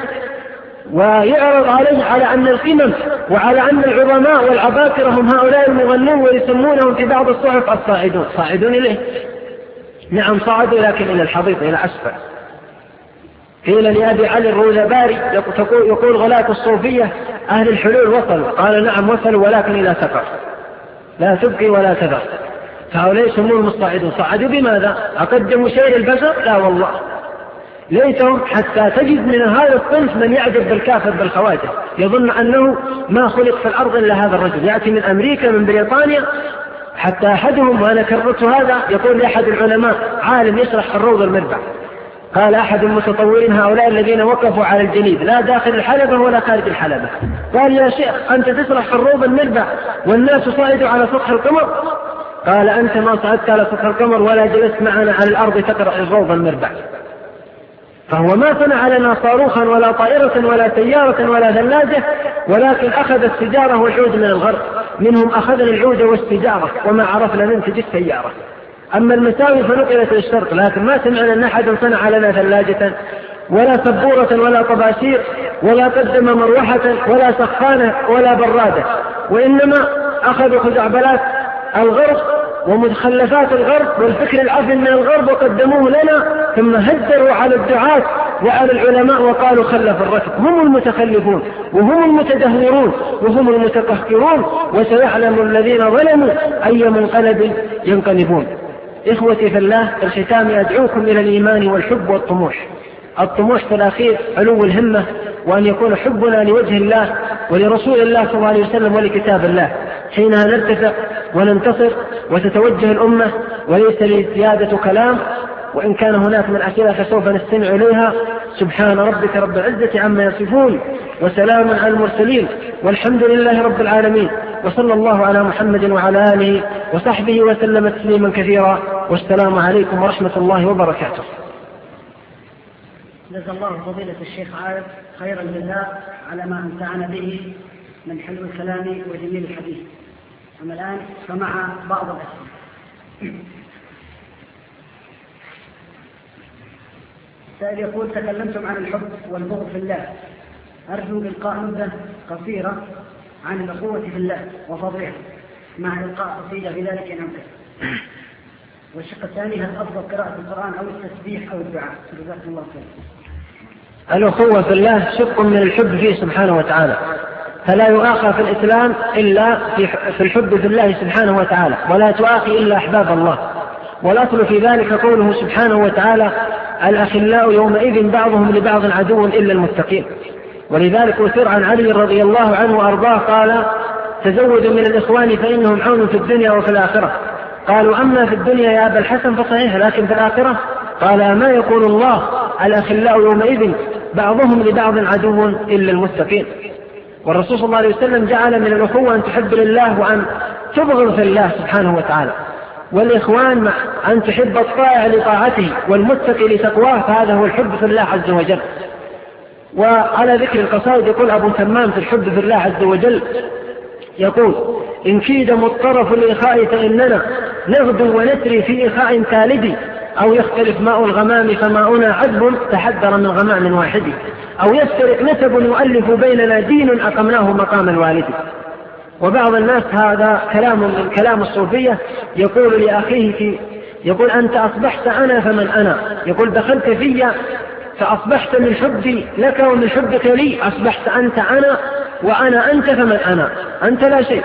S1: ويعرض عليه على أن القمم وعلى أن العظماء والعباقرة هم هؤلاء المغنون، ويسمونهم في بعض الصحف الصاعدون. صاعدون إليه؟ نعم صعدوا، لكن إلى الحضيض، إلى أسفل. قيل لأبي علي الروذباري يقول: غلاة الصوفية أهل الحلول وصلوا؟ قال: نعم وصلوا، ولكن إلى سقر. لا تبقي ولا تذر. فهؤلاء يسمون المصطعدون. صعدوا بماذا؟ أقدموا شيء للبشر؟ لا والله، ليتهم حتى تجد من هذا الصنف من يعجب بالكافر بالخواجة، يظن أنه ما خلق في الأرض إلا هذا الرجل، يأتي من أمريكا من بريطانيا، حتى أحدهم وأنا كررت هذا يقول لأحد العلماء عالم يشرح في الروض المربع، قال أحد المتطورين هؤلاء الذين وقفوا على الجليد لا داخل الحلبة ولا خارج الحلبة، قال يا شيخ أنت تشرح في الروض المربع والناس صعدوا على سطح القمر؟ قال أنت ما صعدت على سطح القمر ولا جلست معنا على الأرض تقرأ الروض المربع. فهو ما صنع لنا صاروخا ولا طائرة ولا سيارة ولا ثلاجة، ولكن أخذ السجارة والعود من الغرب، منهم أخذنا العود والسجارة وما عرفنا ننتج السيارة. أما المساوي فنقلت للشرق، لكن ما سمعنا أن أحد صنع لنا ثلاجة ولا سبورة ولا طباشير ولا قدم مروحة ولا سخانة ولا برادة، وإنما أخذوا خزعبلات الغرب ومتخلفات الغرب والفكر العفن من الغرب وقدموه لنا، ثم هدروا على الدعاة وعلى العلماء وقالوا خلف الركب. هم المتخلفون وهم المتدهورون وهم المتقهقرون، وسيعلم الذين ظلموا أي منقلب ينقلبون. إخوتي في الله، في الختام أدعوكم إلى الإيمان والحب والطموح. الطموح في الأخير علو الهمة، وأن يكون حبنا لوجه الله ولرسول الله صلى الله عليه وسلم ولكتاب الله، حينها نرتفع وننتصر وتتوجه الأمة، وليس لي زيادة كلام، وإن كان هناك من أسئلة فسوف نستمع إليها. سبحان ربك رب العزة عما يصفون، وسلام على المرسلين، والحمد لله رب العالمين، وصلى الله على محمد وعلى آله وصحبه وسلم تسليما كثيرا، والسلام عليكم ورحمة الله وبركاته.
S2: جزا الله فضيلة الشيخ عارف خير الجزاء على ما أمتعنا به من حلو الكلام وجميل الحديث. أما الآن فمع بعض الأسئلة. سائل يقول: تكلمتم عن الحب والبغض في الله، أرجو إلقاء نبذة قصيرة عن الأخوة في الله وفضلها، مع إلقاء قصيدة في ذلك إن أمكن. والشق الثاني: هل أفضل قراءة القرآن أو التسبيح أو الدعاء؟ جزاكم الله خير.
S1: الأخوة في الله شق من الحب فيه سبحانه وتعالى، فلا يؤاخى في الإسلام إلا في الحب في الله سبحانه وتعالى، ولا تؤاخي إلا أحباب الله. والأصل في ذلك قوله سبحانه وتعالى: الأخلاء يومئذ بعضهم لبعض عدو إلا المتقين. ولذلك أثر عن علي رضي الله عنه وأرضاه قال: تزودوا من الإخوان فإنهم عون في الدنيا وفي الآخرة. قالوا: أما في الدنيا يا أبا الحسن فصحيح، لكن في الآخرة؟ قال: ما يقول الله: الأخلاء يومئذ بعضهم لبعض عدو إلا المتقين. والرسول صلى الله عليه وسلم جعل من الأخوة أن تحب لله وأن تبغض في الله سبحانه وتعالى، والإخوان أن تحب الطائع لطاعته والمتقي لتقواه، فهذا هو الحب في الله عز وجل. وعلى ذكر القصائد يقول أبو تمام في الحب في الله عز وجل، يقول: إن كيد مضطرف الإخاء فإننا نغدو ونسري في إخاء ثالدي، أو يختلف ماء الغمام فماؤنا عذب تحذر من غمام واحد، أو يفترق نسب يؤلف بيننا دين أقمناه مقام الوالد. وبعض الناس هذا كلام من كلام الصوفية، يقول لأخيه يقول: أنت أصبحت أنا فمن أنا، يقول: دخلت في فأصبحت من حبي لك ومن حبك لي، أصبحت أنت أنا وأنا أنت فمن أنا، أنت لا شيء.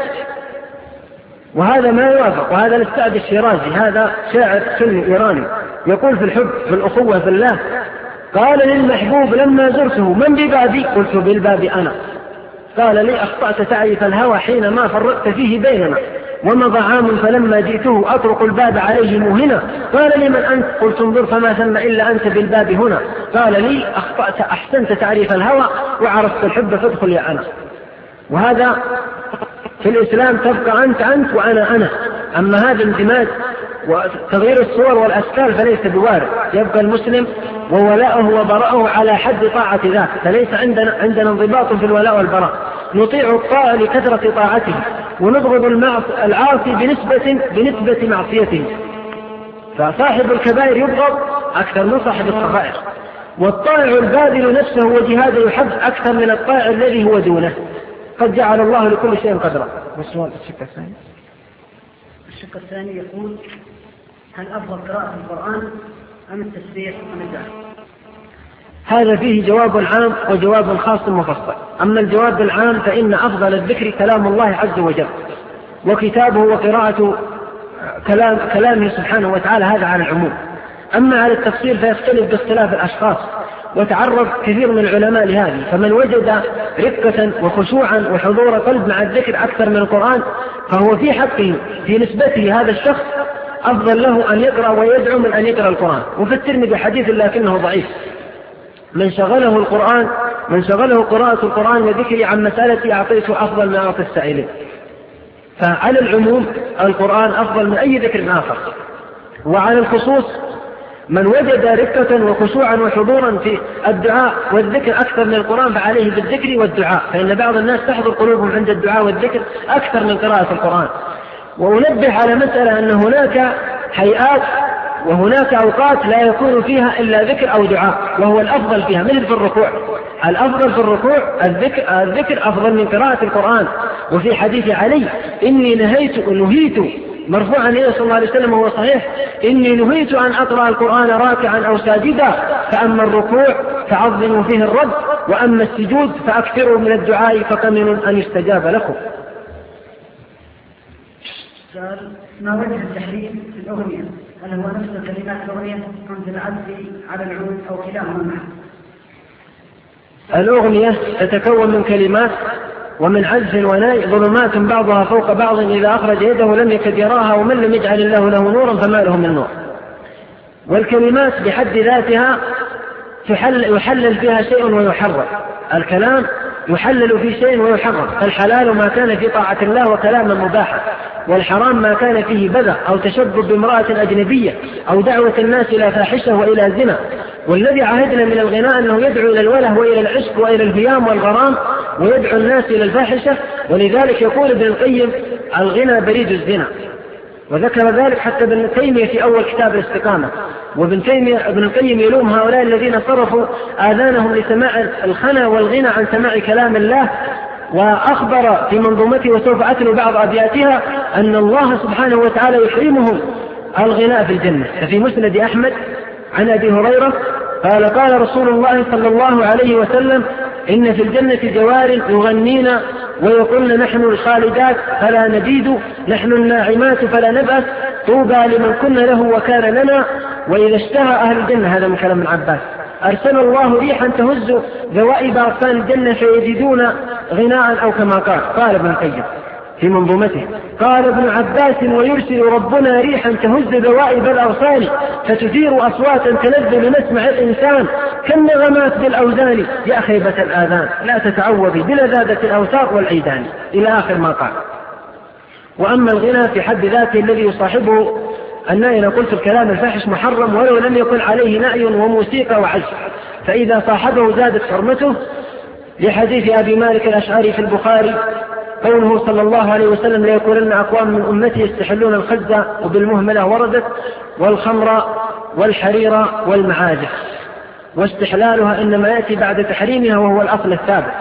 S1: وهذا ما يوافق. وهذا السعد الشيرازي، هذا شاعر سني إيراني، يقول في الحب في الأخوة في الله: قال للمحبوب لما زرته: من ببابي؟ قلت: بالباب أنا. قال لي: أخطأت تعرف الهوى حينما فرقت فيه بيننا، ومضى عام فلما جئته أطرق الباب عليه موهنا. قال لي: من أنت؟ قلت: انظر فما ثم إلا أنت بالباب هنا. قال لي: أخطأت، أحسنت تعريف الهوى وعرفت الحب فادخل يا أنا. وهذا في الإسلام تبقى أنت أنت وأنا أنا. أما هذا الاندماج وتغيير الصور والأشكال فليس بوارد، يبقى المسلم وولاؤه وبراءه على حد طاعة ذاك، فليس عندنا انضباط في الولاء والبراء. نطيع الطاعة لكثرة طاعته، ونبغض العاصي بنسبة معصيته. فصاحب الكبائر يبغض أكثر من صاحب الصغائر، والطائع الباذل نفسه وجهاده يحب أكثر من الطائع الذي هو دونه. قد جعل الله لكل شيء قدرا. والسؤال الشق الثاني.
S2: الشق الثاني يقول: هل أفضل قراءة القرآن أم التسبيح أم الدعاء؟
S1: هذا فيه جواب عام وجواب خاص مفصل. أما الجواب العام فإن أفضل الذكر كلام الله عز وجل، وكتابه وقراءة كلامه سبحانه وتعالى، هذا على العموم. أما على التفصيل فيختلف باختلاف الأشخاص، وتعرض كثير من العلماء لهذه، فمن وجد رقة وخشوعا وحضور قلب مع الذكر أكثر من القرآن فهو في حقه في نسبته هذا الشخص أفضل له أن يقرأ ويدعو من أن يقرأ القرآن. وفي الترمذي حديث لكنه ضعيف: من شغله قراءة القرآن وذكري عن مسألتي أعطيته أفضل ما أعطي السائلين. فعلى العموم القرآن أفضل من أي ذكر آخر. وعلى الخصوص من وجد رقة وخشوعا وحضورا في الدعاء والذكر أكثر من القرآن فعليه بالذكر والدعاء، فإن بعض الناس تحضر قلوبهم عند الدعاء والذكر أكثر من قراءة القرآن. وأنبه على مسألة أن هناك هيئات وهناك أوقات لا يكون فيها إلا ذكر أو دعاء، وهو الأفضل فيها، مثل في الركوع. الأفضل في الركوع الذكر أفضل من قراءة القرآن. وفي حديث علي: إني نهيت مرفوعا إليه صلى الله عليه وسلم وهو صحيح: إني نهيت أن أقرأ القرآن راكعا أو ساجدا، فأما الركوع فعظموا فيه الرب، وأما السجود فأكثروا من الدعاء فقمن أن يستجاب لكم.
S2: ما وجه التحريم في الأغنية؟ هل هو نفس كلمات الأغنية أم في العزف على العود أو كلاهما معا؟
S1: الأغنية تتكون من كلمات ومن عزف وناي، ظلمات بعضها فوق بعض، إذا أخرج يده لم يكد يراها، ومن لم يجعل الله له نورا فما له من نور. والكلمات بحد ذاتها يحلل فيها شيء ويحرم. الكلام يحلل في شيء ويحرم، فالحلال ما كان في طاعة الله وكلاما مباحا، والحرام ما كان فيه بذخ أو تشبب بامرأة أجنبية أو دعوة الناس إلى فاحشة وإلى زنا. والذي عهدنا من الغناء أنه يدعو إلى الوله وإلى العشق وإلى الهيام والغرام، ويدعو الناس إلى الفاحشة. ولذلك يقول ابن القيم: الغنى بريد الزنا، وذكر ذلك حتى ابن تيمية في أول كتاب الاستقامة. ابن القيم يلوم هؤلاء الذين صرفوا آذانهم لسماع الخنا والغنى عن سماع كلام الله، وأخبر في منظومته وسوف أتلو بعض أبياتها أن الله سبحانه وتعالى يحرمهم الغناء في الجنة. ففي مسند أحمد عن أبي هريرة قال: قال رسول الله صلى الله عليه وسلم: إن في الجنة جوار يغنين ويقولن نحن الخالدات فلا نبيد، نحن الناعمات فلا نبأس، طوبى لمن كن له وكان لنا. وإذا اشتهى أهل الجنة، هذا من كلام ابن عباس، أرسل الله ريحا تهز ذوائب أغصان الجنة فيجدون غناء، أو كما قال ابن القيم في منظومته. قال ابن عباس: ويرسل ربنا ريحا تهز ذوائب الأغصان فتثير أصواتا تلذ لمسمع الإنسان كالنغمات بالأوزان، يا خيبة الآذان لا تتعوذي بلذاذة الأوساط والعيدان، إلى آخر ما قال. وأما الغنى في حد ذاته الذي يصاحبه النائي، أنا قلت الكلام الفاحش محرم ولو لم يكن عليه نعي وموسيقى وعزف، فإذا صاحبه زادت حرمته، لحديث أبي مالك الأشعري في البخاري قوله صلى الله عليه وسلم: ليكونن أقوام من أمتي يستحلون الخز، وبالمهملة وردت، والخمر والحرير والمعازف، واستحلالها إنما يأتي بعد تحريمها وهو الأصل الثابت.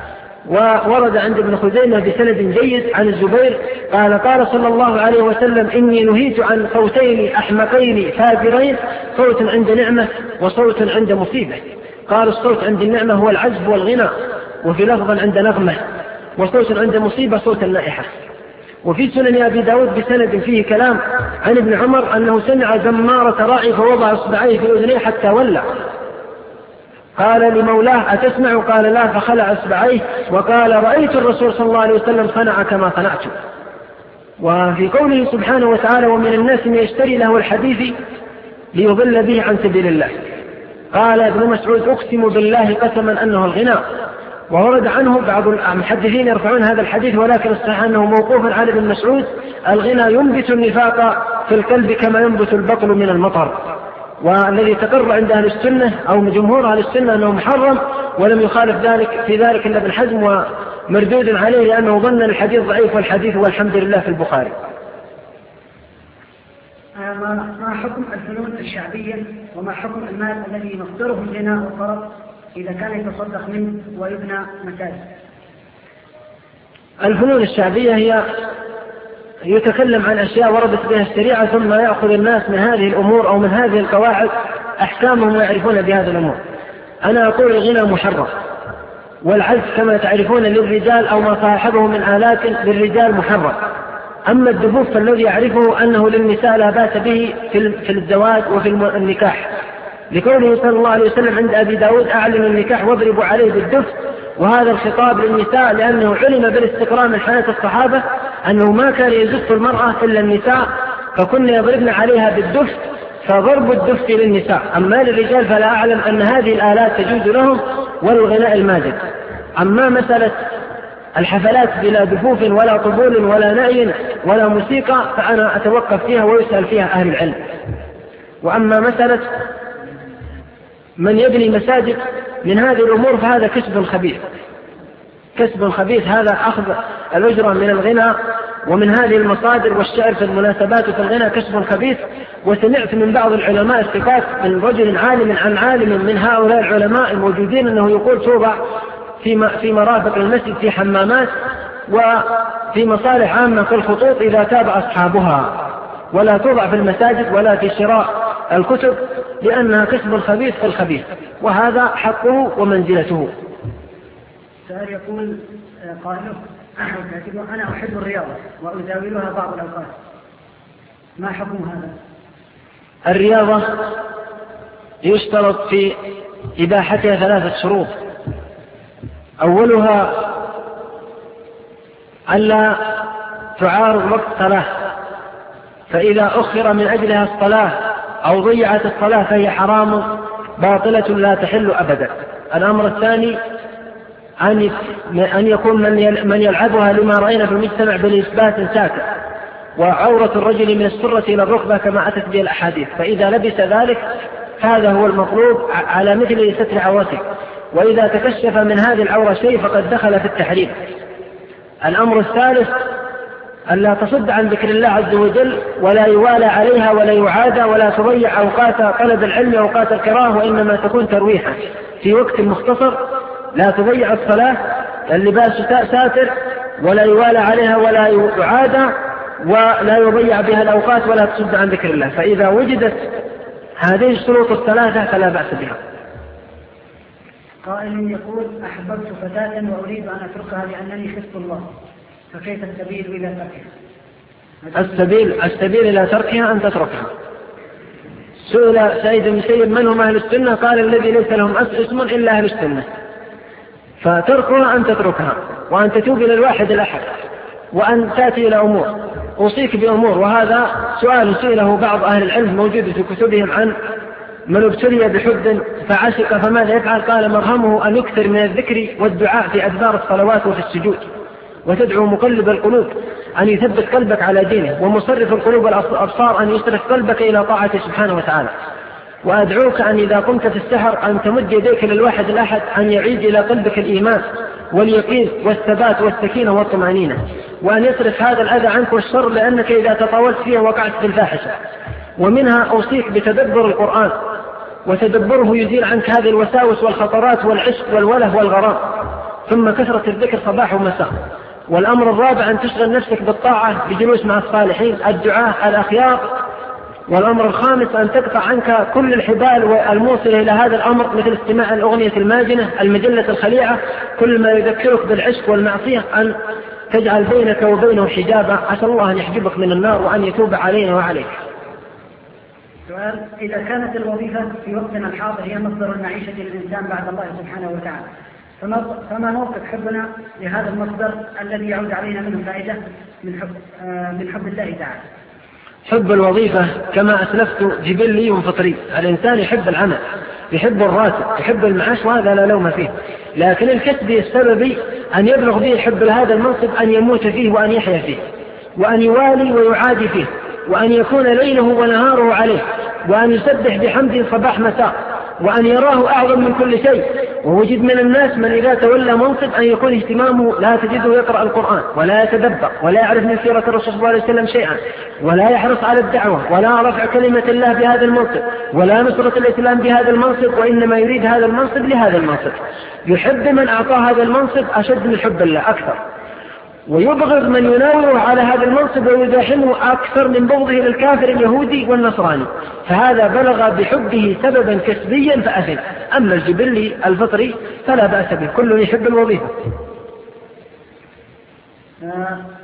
S1: وورد عند ابن خزيمة بسند جيد عن الزبير قال: قال صلى الله عليه وسلم: إني نهيت عن صوتين أحمقين فاجرين، صوت عند نعمة وصوت عند مصيبة. قال: الصوت عند النعمة هو العزف والغنى، وفي لفظ عند نغمة، وصوت عند مصيبة صوت النائحة. وفي سنن أبي داود بسند فيه كلام عن ابن عمر أنه سمع زمارة راعي فوضع إصبعيه في أذنيه حتى ولع، قال لمولاه: أتسمع؟ قال: لا، فخلع إصبعيه وقال: رأيت الرسول صلى الله عليه وسلم صنع كما صنعت. وفي قوله سبحانه وتعالى: ومن الناس من يشتري له الحديث ليضل به عن سبيل الله، قال ابن مسعود: أقسم بالله قسما أنه الغنى. وورد عنه بعض المحدثين يرفعون هذا الحديث، ولكن الصحيح أنه موقوف على ابن مسعود: الغنى ينبت النفاق في القلب كما ينبت البقل من المطر. والذي تقر عند أهل السنة أو جمهور أهل السنة أنه محرم، ولم يخالف في ذلك إلا ابن حزم، ومردود عليه لأنه ظن الحديث ضعيف، والحديث والحمد لله في البخاري.
S2: ما حكم الفنون الشعبية، وما حكم المال الذي مصدره الغناء والطرب إذا كان يتصدق منه ويبنى مساجد؟
S1: الفنون الشعبية هي يتكلم عن أشياء وردت بها الشريعة، ثم يأخذ الناس من هذه الأمور أو من هذه القواعد أحكامهم ويعرفون بهذه الأمور. أنا أقول الغنى محرم، والعزف كما تعرفون للرجال أو ما صاحبه من آلات للرجال محرم، أما الدفوف فالذي يعرفه أنه للنساء لا بأس به في الزواج وفي النكاح، لقوله صلى الله عليه وسلم عند أبي داود: أعلن النكاح واضربوا عليه بالدف. وهذا الخطاب للنساء لأنه علم بالاستقراء من حياة الصحابة أنه ما كان يزف المرأة إلا النساء، فكنا يضربن عليها بالدف، فضرب الدف للنساء. أما للرجال فلا أعلم أن هذه الآلات تجوز لهم والغناء الماجد. أما مسألة الحفلات بلا دفوف ولا طبول ولا نأي ولا موسيقى فأنا أتوقف فيها ويسأل فيها أهل العلم. وأما مسألة من يبني مساجد من هذه الأمور فهذا كسب خبيث، كسب خبيث. هذا أخذ الأجرة من الغنى ومن هذه المصادر، والشعر في المناسبات وفي الغنى كسب خبيث. وسمعت من بعض العلماء الثقات من رجل عالم عن عالم من هؤلاء العلماء الموجودين أنه يقول توضع في مرافق المسجد في حمامات وفي مصالح عامة في الخطوط إذا تابع أصحابها، ولا توضع في المساجد ولا في شراء الكتب، لأنها كسب الخبيث في الخبيث، وهذا حقه ومنزلته.
S2: سؤال يقول قائله: أنا أحب الرياضة وأزاولها بعض الأوقات، ما حكم هذا؟
S1: الرياضة يشترط في إباحتها 3 شروط: أولها ألا تعارض وقت صلاة، فإذا أخر من أجلها الصلاة أو ضيعت الصلاة فهي حرام باطلة لا تحل أبدا. الأمر الثاني أن يكون من يلعبها لما رأينا في المجتمع بالإثبات ساكت، وعورة الرجل من السرة إلى الركبة كما أتت به الأحاديث، فإذا لبس ذلك هذا هو المطلوب على مثل ستر عورته، وإذا تكشف من هذه العورة شيء فقد دخل في التحريم. الأمر الثالث ألا تصد عن ذكر الله عز وجل ولا يوالى عليها ولا يعادى، ولا تضيع أوقات طلب العلم أوقات القراءة، وإنما تكون ترويحا في وقت مختصر. لا تضيع الصلاة، اللباس ساتر، ولا يوالى عليها ولا يعادى، ولا يضيع بها الأوقات ولا تصد عن ذكر الله. فإذا وجدت هذه الشروط الثلاثة فلا بأس بها.
S2: قائل يقول: أحببت فتاة وأريد أن أتركها لأنني خفت الله، فكيف السبيل إلى تركها؟
S1: السبيل إلى تركها أن تتركها. سئل سعيد بن المسيب: من هم أهل السنة؟ قال: الذي ليس لهم اسم إلا أهل السنة. فتركها أن تتركها، وأن تتوب إلى الواحد الأحد، وأن تأتي إلى أمور. أوصيك بأمور، وهذا سؤال سئله بعض أهل العلم موجود في كتبهم عن من ابتلي بحب فعشق فماذا يفعل؟ قال: مرهمه أن يكثر من الذكر والدعاء في أدبار الصلوات وفي السجود، وتدعو مقلب القلوب أن يثبت قلبك على دينه، ومصرف القلوب والأبصار أن يصرف قلبك إلى طاعته سبحانه وتعالى. وأدعوك أن إذا قمت في السحر أن تمد يديك للواحد الأحد أن يعيد إلى قلبك الإيمان واليقين والثبات والسكينة والطمأنينة، وأن يصرف هذا الأذى عنك والشر، لأنك إذا تطاولت فيه وقعت في الفاحشة. ومنها أوصيك بتدبر القرآن، وتدبره يزيل عنك هذه الوساوس والخطرات والعشق والوله والغرام. ثم كثرة الذكر صباح ومساء. والأمر الرابع أن تشغل نفسك بالطاعة بجلوس مع الصالحين الدعاء الأخيار. والأمر الخامس أن تقطع عنك كل الحبال الموصلة إلى هذا الأمر، مثل استماع الأغنية الماجنة المجلة الخليعة، كل ما يذكرك بالعشق والمعصية أن تجعل بينك وبينه حجابا. عسى الله أن يحجبك من النار وأن يتوب علينا وعليك.
S2: سؤال: إذا كانت الوظيفة في وقتنا الحاضر هي مصدر المعيشة للإنسان بعد الله سبحانه وتعالى، فما موقف حبنا لهذا المصدر الذي يعود علينا منه فائدة من حب الله تعالى؟
S1: حب الوظيفة كما أسلفت جبلي فطري. الإنسان يحب العمل، يحب الراتب، يحب المعاش، وهذا لا لوم فيه. لكن الكسب السببي أن يبلغ به حب هذا المنصب أن يموت فيه وأن يحيا فيه، وأن يوالي ويعادي فيه، وأن يكون ليله ونهاره عليه، وأن يسبح بحمده صباح مساء، وأن يراه أعظم من كل شيء. ووجد من الناس من إذا تولى منصب أن يكون اهتمامه لا تجده يقرأ القرآن ولا يتدبر ولا يعرف من سيرة الرسول صلى الله عليه وسلم شيئا، ولا يحرص على الدعوة ولا رفع كلمة الله بهذا المنصب، ولا نصرة الإسلام بهذا المنصب، وإنما يريد هذا المنصب لهذا المنصب. يحب من أعطاه هذا المنصب أشد من حب الله أكثر، ويبغض من يناوره على هذا المنصب ويزاحمه أكثر من بغضه للكافر اليهودي والنصراني. فهذا بلغ بحبه سببا كسبيا فأثم. أما الجبلي الفطري فلا بأس به، كل يحب الوظيفة.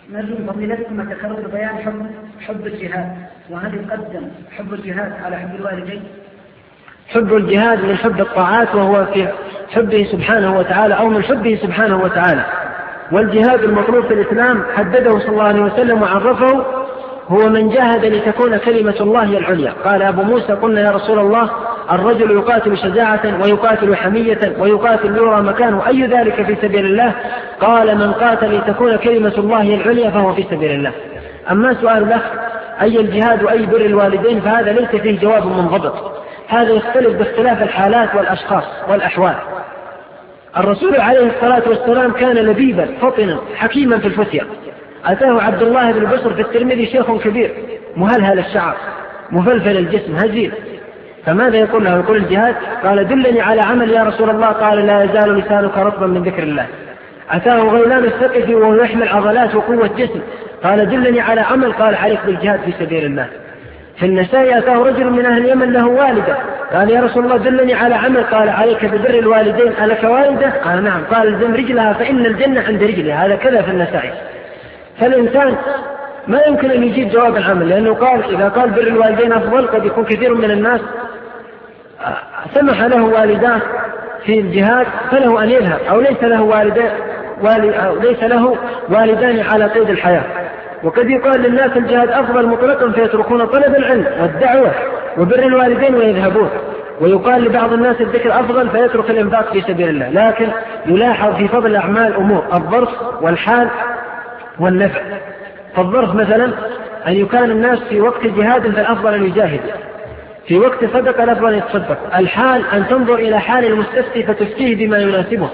S2: نرجو من فضيلتكم التكرر بيان حب الجهاد، وهل يقدم حب الجهاد على حب الوالدين؟
S1: حب الجهاد من حب الطاعات، وهو في حبه سبحانه وتعالى أو من حبه سبحانه وتعالى. والجهاد المطلوب في الإسلام حدده صلى الله عليه وسلم وعرفه: هو من جاهد لتكون كلمة الله هي العليا. قال أبو موسى: قلنا يا رسول الله الرجل يقاتل شجاعة ويقاتل حمية ويقاتل يرى مكانه، أي ذلك في سبيل الله؟ قال: من قاتل لتكون كلمة الله هي العليا فهو في سبيل الله. أما سؤال الأخ أي الجهاد وأي بر الوالدين، فهذا ليس فيه جواب منضبط، هذا يختلف باختلاف الحالات والأشخاص والأحوال. الرسول عليه الصلاة والسلام كان لبيبا فطنا حكيما في الفتية. أتاه عبد الله بن بصر في الترمذي شيخ كبير مهلهل الشعر مفلفل الجسم هزيل، فماذا يقول له؟ يقول الجهاد؟ قال: دلني على عمل يا رسول الله. قال: لا يزال لسانك رطبا من ذكر الله. أتاه غيلان الثقفي وهو يحمل عضلات وقوة جسم، قال: دلني على عمل. قال: عليك بالجهاد في سبيل الله. في النساء أتاه رجل من أهل اليمن له والدة، قال: يا رسول الله دلني على عمل. قال: عليك ببر الوالدين. ألك والدة؟ قال: نعم. قال: الزم رجلها فإن الجنة عند رجلها. هذا كذا في النساء. فالإنسان ما يمكن أن يجيب جواب العمل، لأنه قال إذا قال بر الوالدين أفضل قد يكون كثير من الناس سمح له والداه في الجهاد فله أن يذهب، أو ليس له والدان على قيد الحياة. وقد يقال للناس الجهاد أفضل مطلقا فيتركون طلب العلم والدعوة وبر الوالدين ويذهبون، ويقال لبعض الناس الذكر أفضل فيترك الإنفاق في سبيل الله. لكن يلاحظ في فضل الأعمال أمور: الظرف والحال والنفع. فالظرف مثلا أن يكون الناس في وقت جهاد فالأفضل أن يجاهد، في وقت صدق الأفضل أن يتصدق. الحال أن تنظر إلى حال المستفتي فتفتيه بما يناسبه.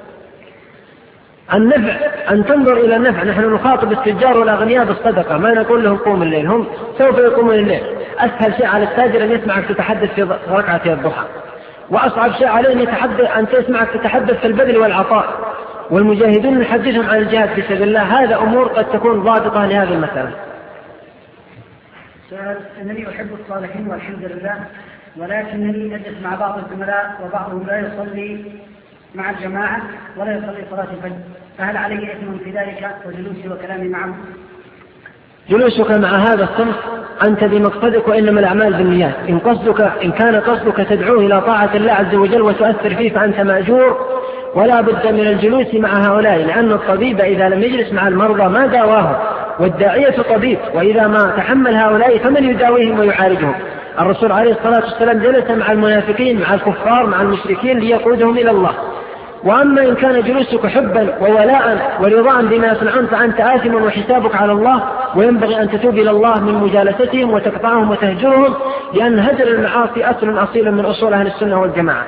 S1: النفع أن تنظر إلى النفع. نحن نخاطب التجار والأغنياء بالصدقة، ما نقول لهم قوم الليل، هم سوف يقومون الليل. أسهل شيء على التاجر أن يسمعك تتحدث في ركعة الضحى، وأصعب شيء عليه أن تسمعك تتحدث في البذل والعطاء. والمجاهدون نحدثهم عن الجهاد في سبيل الله. هذا أمور قد تكون ضابطة لهذه المسألة.
S2: سؤال: أنني أحب الصالحين والحمد لله، ولكنني أجلس مع بعض الزملاء وبعضهم لا يصلي مع الجماعة ولا يصلي صلاة الفجر، فهل علي إثم في ذلك وجلوسي وكلامي معهم؟
S1: جلوسك مع هذا الصنف أنت بمقصدك، وإنما الأعمال بالنيات. إن كان قصدك تدعوه إلى طاعة الله عز وجل وتؤثر فيه فأنت مأجور، ولا بد من الجلوس مع هؤلاء، لأن الطبيب إذا لم يجلس مع المرضى ما داواهم، والداعية طبيب، وإذا ما تحمل هؤلاء فمن يداويهم ويعالجهم؟ الرسول عليه الصلاة والسلام جلس مع المنافقين مع الكفار مع المشركين ليقودهم إلى الله. وأما إن كان جلوسك حبا وولاء ورضاء بما يصنعون فأنت آثم وحسابك على الله، وينبغي أن تتوب إلى الله من مجالستهم وتقطعهم وتهجرهم، لأن هجر المعاصي أصل أصيل من أصول أهل السنة والجماعة.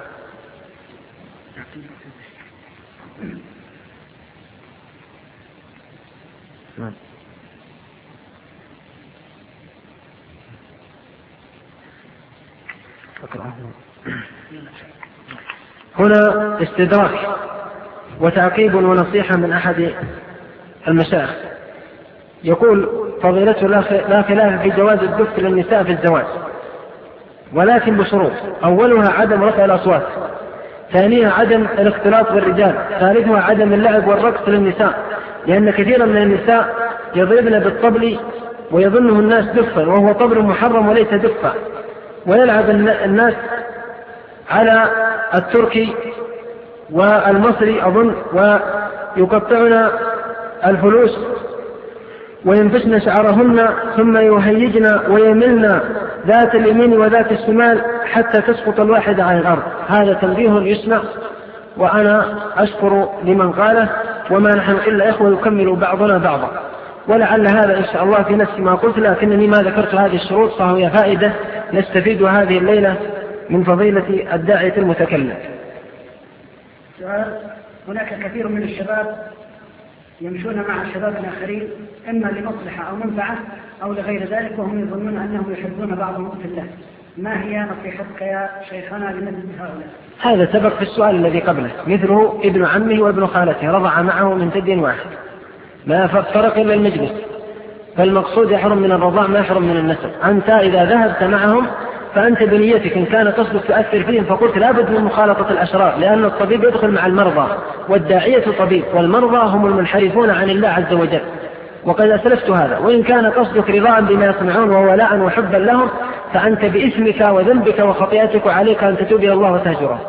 S1: هنا استدراك وتعقيب ونصيحة من أحد المشايخ. يقول فضيلته: لا خلاف في جواز الدف للنساء في الزواج، ولكن بشروط: أولها عدم رفع الأصوات، ثانيها عدم الاختلاط بالرجال، ثالثها عدم اللعب والرقص للنساء، لأن كثيرا من النساء يضربن بالطبل ويظنه الناس دفا وهو طبل محرم وليس دفا، ويلعب الناس على التركي والمصري أظن، ويقطعن الفلوس وينفشن شعرهن ثم يهيجن ويملن ذات اليمين وذات الشمال حتى تسقط الواحدة عن الأرض. هذا تنبيه يسمع، وأنا أشكر لمن قاله، وما نحن إلا إخوة يكمل بعضنا بعضا، ولعل هذا إن شاء الله في نفس ما قلت، لكنني ما ذكرت هذه الشروط فهي فائدة نستفيد هذه الليلة من فضيلة الداعية المتكلم.
S2: سؤال: هناك كثير من الشباب يمشون مع الشباب الآخرين إما لمصلحة أو منفعة أو لغير ذلك، وهم يظنون أنهم يحبون بعضهم في الله، ما هي نصيحتك يا شيخنا لمثل هؤلاء؟
S1: هذا سبق في السؤال الذي قبله، مثله ابن عمه وابن خالته رضع معه من ثدي واحد، ما فرق إلا المجلس، فالمقصود يحرم من الرضاع ما يحرم من النسب. أنت إذا ذهبت معهم فأنت بنيتك، إن كان قصدك تؤثر فيهم فقلت لابد من مخالطة الأشرار، لأن الطبيب يدخل مع المرضى، والداعية طبيب، والمرضى هم المنحرفون عن الله عز وجل. وقد أسلفت هذا. وإن كان قصدك رضاء بما يصنعون وولاء وحبا لهم فأنت بإثمك وذنبك وخطيئتك وعليك أن تتوب إلى الله وتهجره.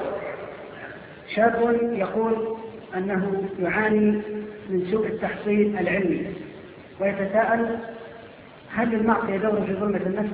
S2: شاب يقول أنه يعاني من سوء التحصيل العلمي ويتساءل هل المعصية دور في ظلمة النفس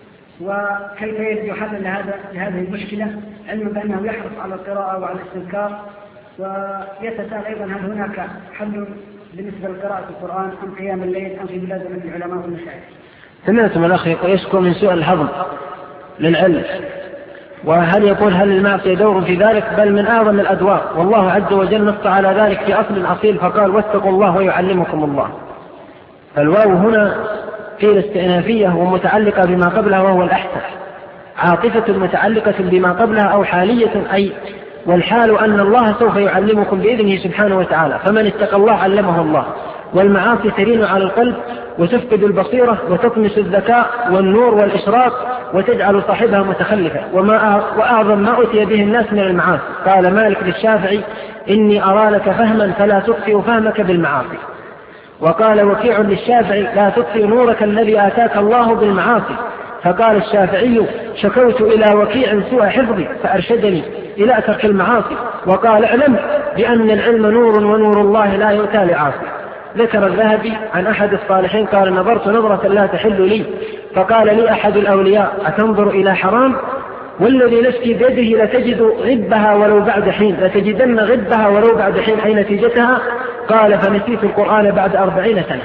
S2: وكيف يجد حلا لهذه المشكلة، علما بأنه يحرص على القراءة وعلى الاستذكار، ويتساءل أيضا هل هناك حل بالنسبة لقراءة القرآن أم قيام الليل أم في ملازمة العلماء والمشايخ.
S1: سمعتم الأخ يشكو من سوء الهضم للعلم، وهل يقول هل المعصية دور في ذلك؟ بل من أعظم الأدوار، والله عز وجل نص على ذلك في أصل أصيل فقال واتقوا الله ويعلمكم الله. فالواو هنا قيل استئنافية ومتعلقة بما قبلها وهو الأحسن، عاطفة متعلقة بما قبلها أو حالية، أي والحال أن الله سوف يعلمكم بإذنه سبحانه وتعالى، فمن اتقى الله علمه الله. والمعاصي ترين على القلب وتفقد البصيرة وتطمس الذكاء والنور والإشراق وتجعل صاحبها متخلفا، وأعظم ما أتي به الناس من المعاصي. قال مالك للشافعي إني أرى لك فهما فلا تطفئ فهمك بالمعاصي. وقال وكيع للشافعي لا تطفئ نورك الذي آتاك الله بالمعاصي. فقال الشافعي شكوت إلى وكيع سوء حفظي فأرشدني إلى ترك المعاصي. وقال اعلم بأن العلم نور ونور الله لا يؤتى لعاصي. ذكر الذهبي عن أحد الصالحين قال نظرت نظرة لا تحل لي فقال لي أحد الأولياء أتنظر إلى حرام والذي نفسي بيده لتجد غبها ولو بعد حين، لتجدن غبها ولو بعد حين، أي نتيجتها؟ قال فنسيت القرآن بعد 40 سنة.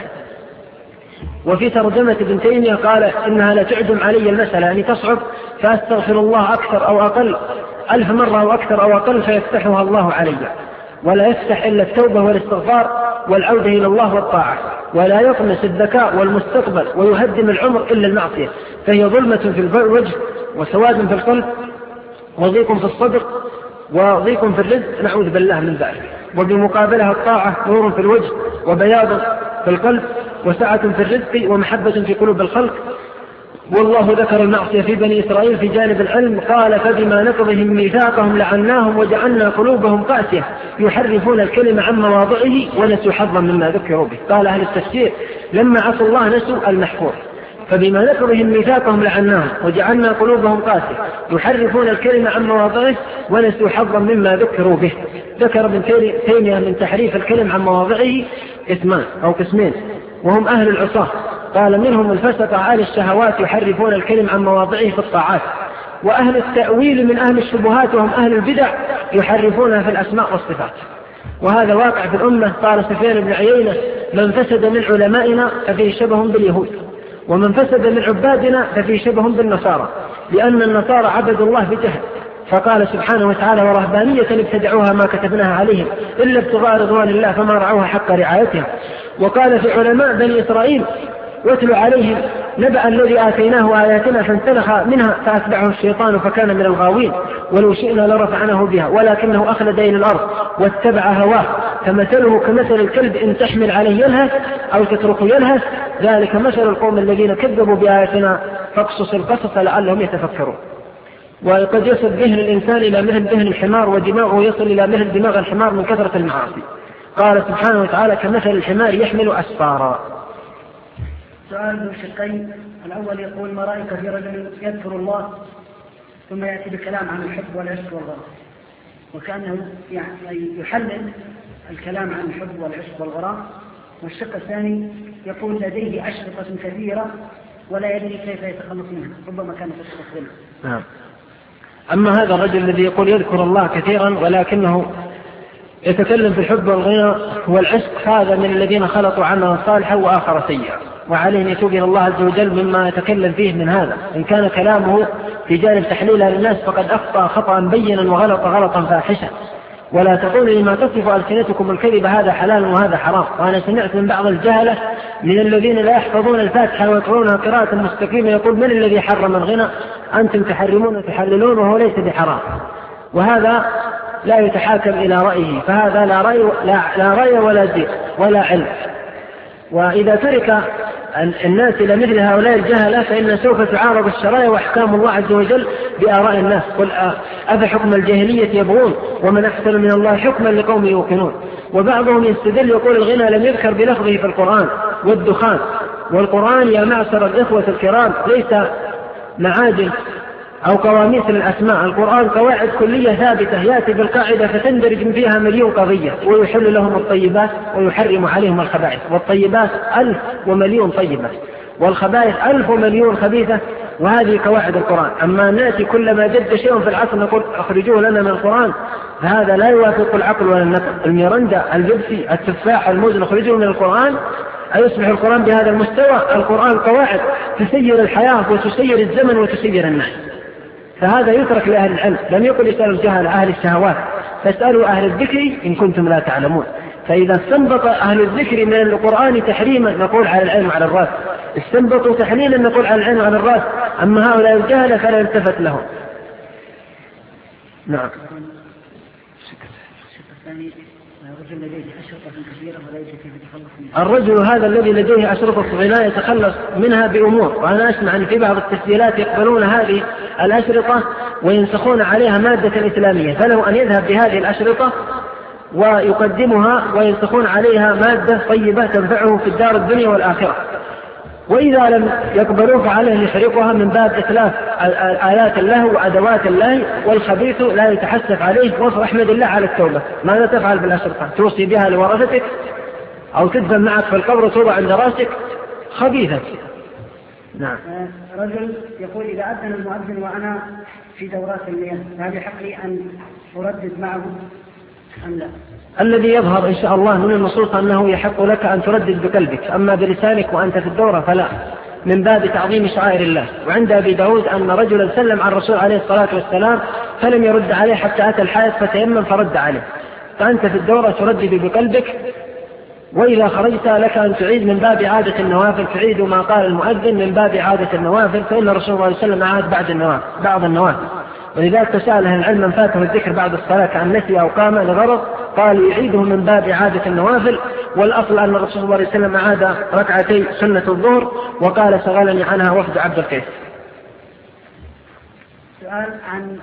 S1: وفي ترجمة ابن تيمية قال إنها لتعدم علي المسألة، يعني تصعب فأستغفر الله أكثر أو أقل 1000 مرة أو أكثر أو أقل فيفتحها الله علي، ولا يفتح إلا التوبة والاستغفار والعودة إلى الله والطاعة، ولا يطمس الذكاء والمستقبل ويهدم العمر إلا المعصية، فهي ظلمة في الوجه وسواد في القلب وضيق في الصدر وضيق في الرزق، نعوذ بالله من ذلك. وبمقابلها الطاعة نور في الوجه وبياض في القلب وسعة في الرزق ومحبة في قلوب الخلق. والله ذكر المعصية في بني إسرائيل في جانب العلم قال فبما نقضهم ميثاقهم لعناهم وجعلنا قلوبهم قاسية يحرفون الكلمة عن مواضعه ونسوا حظا مما ذكروا به. قال أهل التفسير لما عصوا الله نسوا المحفوظ، فبما نقضهم ميثاقهم لعناهم وجعلنا قلوبهم قاسية يحرفون الكلمة عن مواضعه ونسوا حظا مما ذكروا به. ذكر ابن تيمية من تحريف الكلم عن مواضعه قسمين وهم أهل العصاة، قال منهم الفسقة أهل الشهوات يحرفون الكلم عن مواضعه في الطاعات، وأهل التأويل من أهل الشبهات وهم أهل البدع يحرفونها في الأسماء والصفات. وهذا واقع في الأمة. قال سفيان بن عيينة من فسد من علمائنا ففيه شبه باليهود، ومن فسد من عبادنا ففيه شبه بالنصارى، لأن النصارى عبدوا الله بجهل. فقال سبحانه وتعالى ورهبانية ابتدعوها ما كتبناها عليهم إلا ابتغاء رضوان الله فما رعوها حق رعايتها. وقال في علماء بني إسرائيل واتل عليهم نبأ الذي آتيناه آياتنا فانسلخ منها فأتبعه الشيطان فكان من الغاوين ولو شئنا لرفعناه بها ولكنه أخلد إلى الأرض واتبع هواه فمثله كمثل الكلب إن تحمل عليه يلهث أو تتركه يلهث ذلك مثل القوم الذين كذبوا بآياتنا فاقصص القصص لعلهم يتفكرون. وقد يصل ذهن الإنسان إلى مثل ذهن الحمار ودماغه يصل إلى مثل دماغ الحمار من كثرة المعاصي. قال سبحانه وتعالى كمثل الحمار يحمل أسفارا.
S2: سؤال ذو شقين. الأول يقول ما رأيك في رجل يذكر الله ثم يأتي بكلام عن الحب والعشق والغرام، وكأنه يعني يحلل الكلام عن الحب والعشق والغرام. والشق الثاني يقول لديه أشرطة كثيرة ولا يدري كيف يتخلص منها، ربما كانت تشرط منها.
S1: أما هذا الرجل الذي يقول يذكر الله كثيرا ولكنه يتكلم في الحب والغنى والعشق، هذا من الذين خلطوا عملا صالحا وآخر سيئا، وعليه أن يتوب إلى الله عز وجل مما يتكلم فيه من هذا. إن كان كلامه في جانب تحليلها للناس فقد أخطأ خطأ بينا وغلط غلطا فاحشا. ولا تقولوا لما تصف ألسنتكم الكذب هذا حلال وهذا حرام. وأنا سمعت من بعض الجهلة من الذين لا يحفظون الفاتحة ويقرؤونها قراءة مستقيمة يقول من الذي حرم الغنى؟ أنتم تحرمون وتحللون وهو ليس بحرام. وهذا لا يتحاكم إلى رأيه، فهذا لا رأي ولا زيغ ولا علم. وإذا ترك الناس إلى مثل هؤلاء الجهلة فإن سوف تعارض الشرائع وأحكام الله عز وجل بآراء الناس. قل أفحكم الجاهلية يبغون ومن أحسن من الله حكما لقوم يوقنون. وبعضهم يستدل يقول الغنى لم يذكر بلفظه في القرآن والدخان. والقرآن يا معشر الإخوة الكرام ليس معاجم أو قواميس للأسماء، القرآن قواعد كلية ثابتة يأتي بالقاعدة فتندرج فيها مليون قضية، ويحل لهم الطيبات ويحرم عليهم الخبائث، والطيبات 1000 ومليون طيبة، والخبائث 1000 ومليون خبيثة، وهذه قواعد القرآن. أما نأتي كلما جد شيء في العصر نقول أخرجوه لنا من القرآن، فهذا لا يوافق العقل ولا النقل. الميرندا، البيبسي، التفاح، الموز نخرجه من القرآن، أيصبح القرآن بهذا المستوى؟ القرآن قواعد تسير الحياة وتسير الزمن وتسير الناس، فهذا يترك لأهل العلم. لم يقل يسأل الجهل أهل الشهوات، فاسألوا أهل الذكر إن كنتم لا تعلمون. فإذا استنبط أهل الذكر من القرآن تحريما نقول على العلم وعلى الرأس، استنبطوا تحليلا نقول على العلم وعلى الرأس، أما هؤلاء الجهل فلا يلتفت لهم. نعم. الرجل هذا الذي لديه أشرطة لا يتخلص منها بأمور، وأنا أسمع أن في بعض التسجيلات يقبلون هذه الأشرطة وينسخون عليها مادة إسلامية، فله أن يذهب بهذه الأشرطة ويقدمها وينسخون عليها مادة طيبة تنفعه في الدار الدنيا والآخرة. وإذا لم يقبلوا فعليه أن يحرقها من باب إتلاف آلات الله وأدوات الله، والخبيث لا يتحسف عليه. واحمد الله على التوبة. ماذا تفعل بالأشرطة؟ توصي بها لورثتك أو تدفن معك في القبر وتوضع عند راسك؟ خبيثة. نعم.
S2: رجل يقول إذا أذن المؤذن وأنا في دورات المياه هل يحق لي أن أردد معه أم لا؟
S1: الذي يظهر إن شاء الله من النصوص أنه يحق لك أن تردد بقلبك، أما بلسانك وأنت في الدورة فلا، من باب تعظيم شعائر الله. وعند أبي داود أن رجلا سلم على الرسول عليه الصلاة والسلام فلم يرد عليه حتى أتى الحائط فتيمم فرد عليه. فأنت في الدورة تردد بقلبك، وإذا خرجت لك أن تعيد من باب عادة النوافل، تعيد ما قال المؤذن من باب عادة النوافل، فإن الرسول صلى الله عليه وسلم عاد بعض النوافل. ولذلك تسأل أهل العلم من فاته الذكر بعد الصلاة كأن نسي أو قام لغرض قال يعيده من باب عادة النوافل. والأصل أن الرسول صلى الله عليه وسلم عاد ركعتي سنة الظهر وقال شغلني عنها وفد عبد القيس.
S2: سؤال عن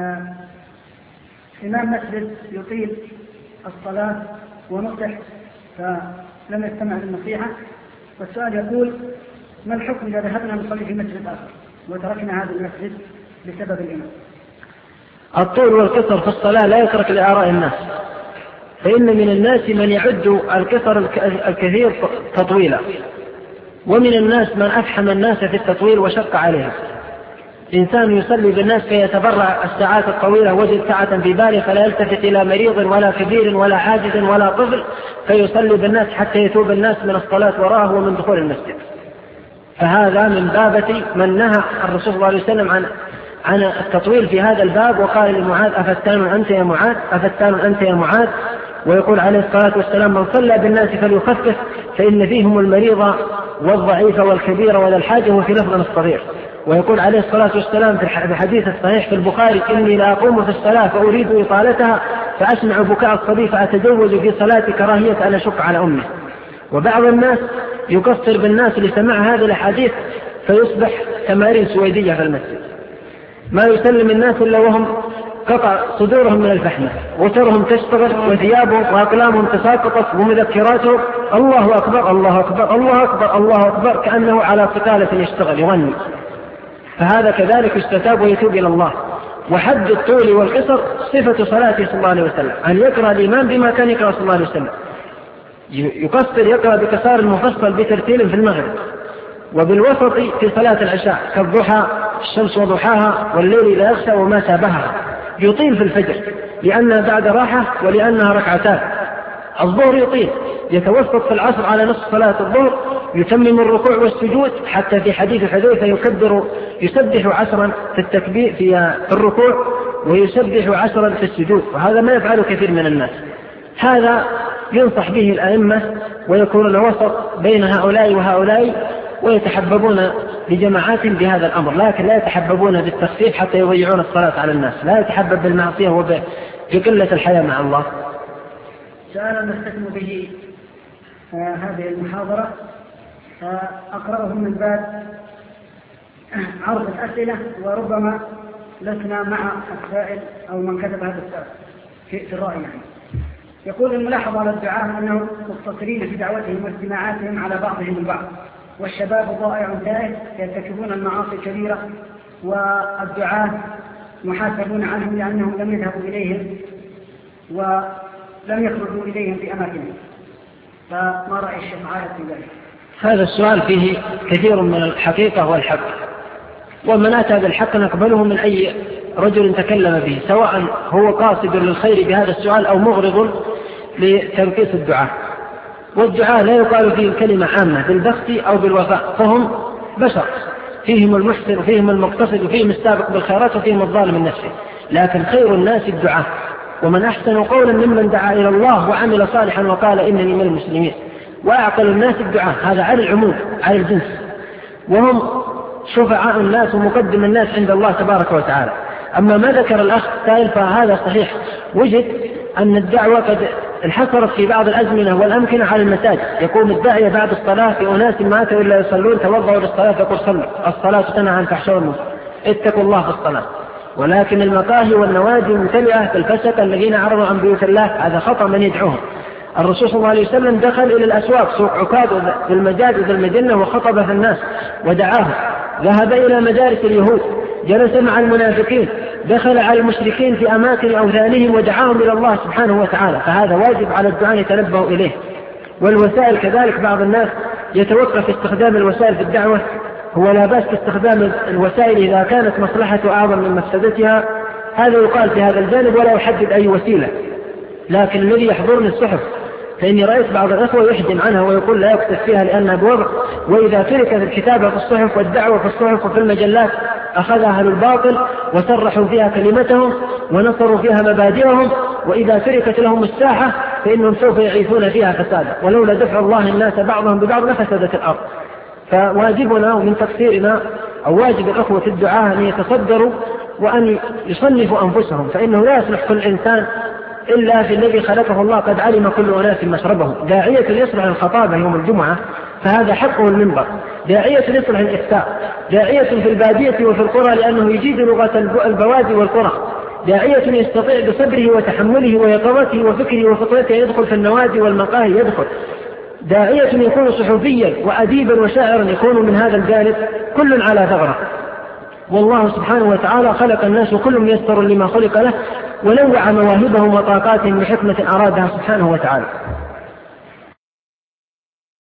S2: إمام مسجد يطيل الصلاة ونصح فلم يستمع للنصيحة، والسؤال يقول ما الحكم إذا ذهبنا نصلي في مسجد آخر وتركنا هذا المسجد بسبب الإمام؟
S1: الطول والقصر في الصلاة لا يترك لآراء الناس، فإن من الناس من يعد القصر الكثير تطويلا، ومن الناس من أفحم الناس في التطويل وشق عليها. إنسان يصلي بالناس فيتبرع الساعات الطويلة وجد ساعة في باله فلا يلتفت إلى مريض ولا كبير ولا عاجز ولا طفل، فيصلي بالناس حتى يتوب الناس من الصلاة وراءه ومن دخول المسجد. فهذا من بابة من نهى الرسول صلى الله عليه وسلم عن التطويل في هذا الباب، وقال لمعاذ أفتان أنت يا معاذ، أفتان أنت يا معاذ. ويقول عليه الصلاة والسلام من صلى بالناس فليخفف فإن فيهم المريض والضعيف والكبير وذا الحاجة وفي لفظ الصغير. ويقول عليه الصلاة والسلام في الحديث الصحيح في البخاري إني لا أقوم في الصلاة فأريد إطالتها فأسمع بكاء الصبي فأتجوز في صلاتي كراهية أن أشق على أمه. وبعض الناس يقصر بالناس لسماع هذه الحديث فيصبح تمارين سويدية في المسجد، ما يسلم الناس إلا وهم قطع صدورهم من الفحمة وترهم تشتغل وثيابهم وأقلامهم تساقطت ومذكراتهم الله أكبر الله أكبر الله أكبر الله أكبر كأنه على قتالة يشتغل يغني. فهذا كذلك يستتاب ويتوب إلى الله. وحد الطول والقصر صفة صلاته صلى الله عليه وسلم، أن يقرأ الإمام بما كان يقرأ صلى الله عليه وسلم، يقصر يقرأ بكسار المفصل بترتيل في المغرب، وبالوسط في صلاة العشاء كالضحى الشمس وضحاها والليل لا يغشى وما شابهها. يطيل في الفجر لأنها بعد راحة ولأنها ركعتان. الظهر يطيل، يتوسط في العصر على نصف صلاة الظهر، يتمم الركوع والسجود، حتى في حديث حذيفة يسبح 10 في التكبير في الركوع ويسبح 10 في السجود، وهذا ما يفعله كثير من الناس. هذا ينصح به الأئمة ويكونون وسط بين هؤلاء وهؤلاء، ويتحببون بجماعات بهذا الأمر، لكن لا يتحببون بالتخفيف حتى يضيعون الصلاة على الناس، لا يتحبب بالمعصية وبقلة الحياة مع الله.
S2: سؤال نختم به هذه المحاضرة أقرأه من باب عرض الأسئلة، وربما لسنا مع السائل أو من كتب هذا السؤال في الرأي يعني. يقول الملاحظة على الدعاء أنهم مقتصرين في دعوتهم واجتماعاتهم على بعضهم البعض، والشباب ضائع تائه يرتكبون المعاصي الكبيرة، والدعاة محاسبون عنهم لأنهم لم يذهبوا إليهم ولم يخرجوا إليهم في أماكنهم. فما رأي الشيخ عارف في ذلك؟
S1: هذا السؤال فيه كثير من الحقيقة والحق، ومن أتى بالحق نقبله من أي رجل تكلم به، سواء هو قاصد للخير بهذا السؤال أو مغرض لتنقيص الدعاء. والدعاء لا يقال فيه الكلمة عامة بالبخت أو بالوفاء، فهم بشر، فيهم المحسن وفيهم المقتصد وفيهم السابق بالخيرات وفيهم الظالم النفسي، لكن خير الناس الدعاء، ومن أحسن قولا ممن دعا إلى الله وعمل صالحا وقال إنني من المسلمين. وأعقل الناس الدعاء، هذا على العموم على الجنس، وهم شفعاء الناس ومقدم الناس عند الله تبارك وتعالى. أما ما ذكر الأخ سائل فهذا صحيح، وجد أن الدعوة قد انحصرت في بعض الأزمنة والأمكنة على المساجد، يقوم الداعية بعد الصلاة في أناس ما أتوا إلا يصلون توضأوا للصلاة يقول صلوا، الصلاة تنهى عن الفحشاء والمنكر، اتقوا الله في الصلاة. ولكن المقاهي والنوادي ممتلئة بالفسق الذين عرضوا عن بيوت الله، هذا خطأ من يدعوهم. الرسول صلى الله عليه وسلم دخل إلى الأسواق، سوق عكاظ بالمجاد وبالمدينة، وخطب في الناس ودعاهم. ذهب إلى مدارس اليهود، جلس مع المنافقين، دخل على المشركين في أماكن أوثانهم ودعاهم إلى الله سبحانه وتعالى. فهذا واجب على الدعاء يتنبه إليه. والوسائل كذلك، بعض الناس يتوقف استخدام الوسائل في الدعوة، هو لا بأس باستخدام الوسائل إذا كانت مصلحة أعظم من مفسدتها، هذا يقال في هذا الجانب ولا يحدد أي وسيلة. لكن الذي يحضرني الصحف، فإني رأيت بعض الأخوة يحجم عنها ويقول لا يكتب فيها لأنها بوضع، وإذا تركت الكتابة في الصحف والدعوة في الصحف وفي المجلات أخذ أهل الباطل وسرحوا فيها كلمتهم ونصروا فيها مبادئهم، وإذا تركت لهم الساحة فإنهم سوف يعيثون فيها فسادا، ولولا دفع الله الناس بعضهم ببعض لفسدت الأرض. فواجبنا ومن تقصيرنا أو واجب الأخوة الدعاء أن يتصدروا وأن يصنفوا أنفسهم، فإنه لا يصلح كل إنسان إلا في الذي خلقه الله، قد علم كل أناس مشربهم. داعية يصلح الخطابة يوم الجمعة فهذا حقه المنبر، داعية يصلح الإفتاء، داعية في البادية وفي القرى لأنه يجيد لغة البوادي والقرى، داعية يستطيع بصبره وتحمله ويقظته وفكره وفطرته يدخل في النوادي والمقاهي يدخل، داعية يكون صحفيا وأديبا وشاعرا يكون من هذا الجانب، كل على ثغره. والله سبحانه وتعالى خلق الناس وكل ميسر لما خلق له، ونوع مواهبهم وطاقاتهم بحكمة أرادها سبحانه وتعالى.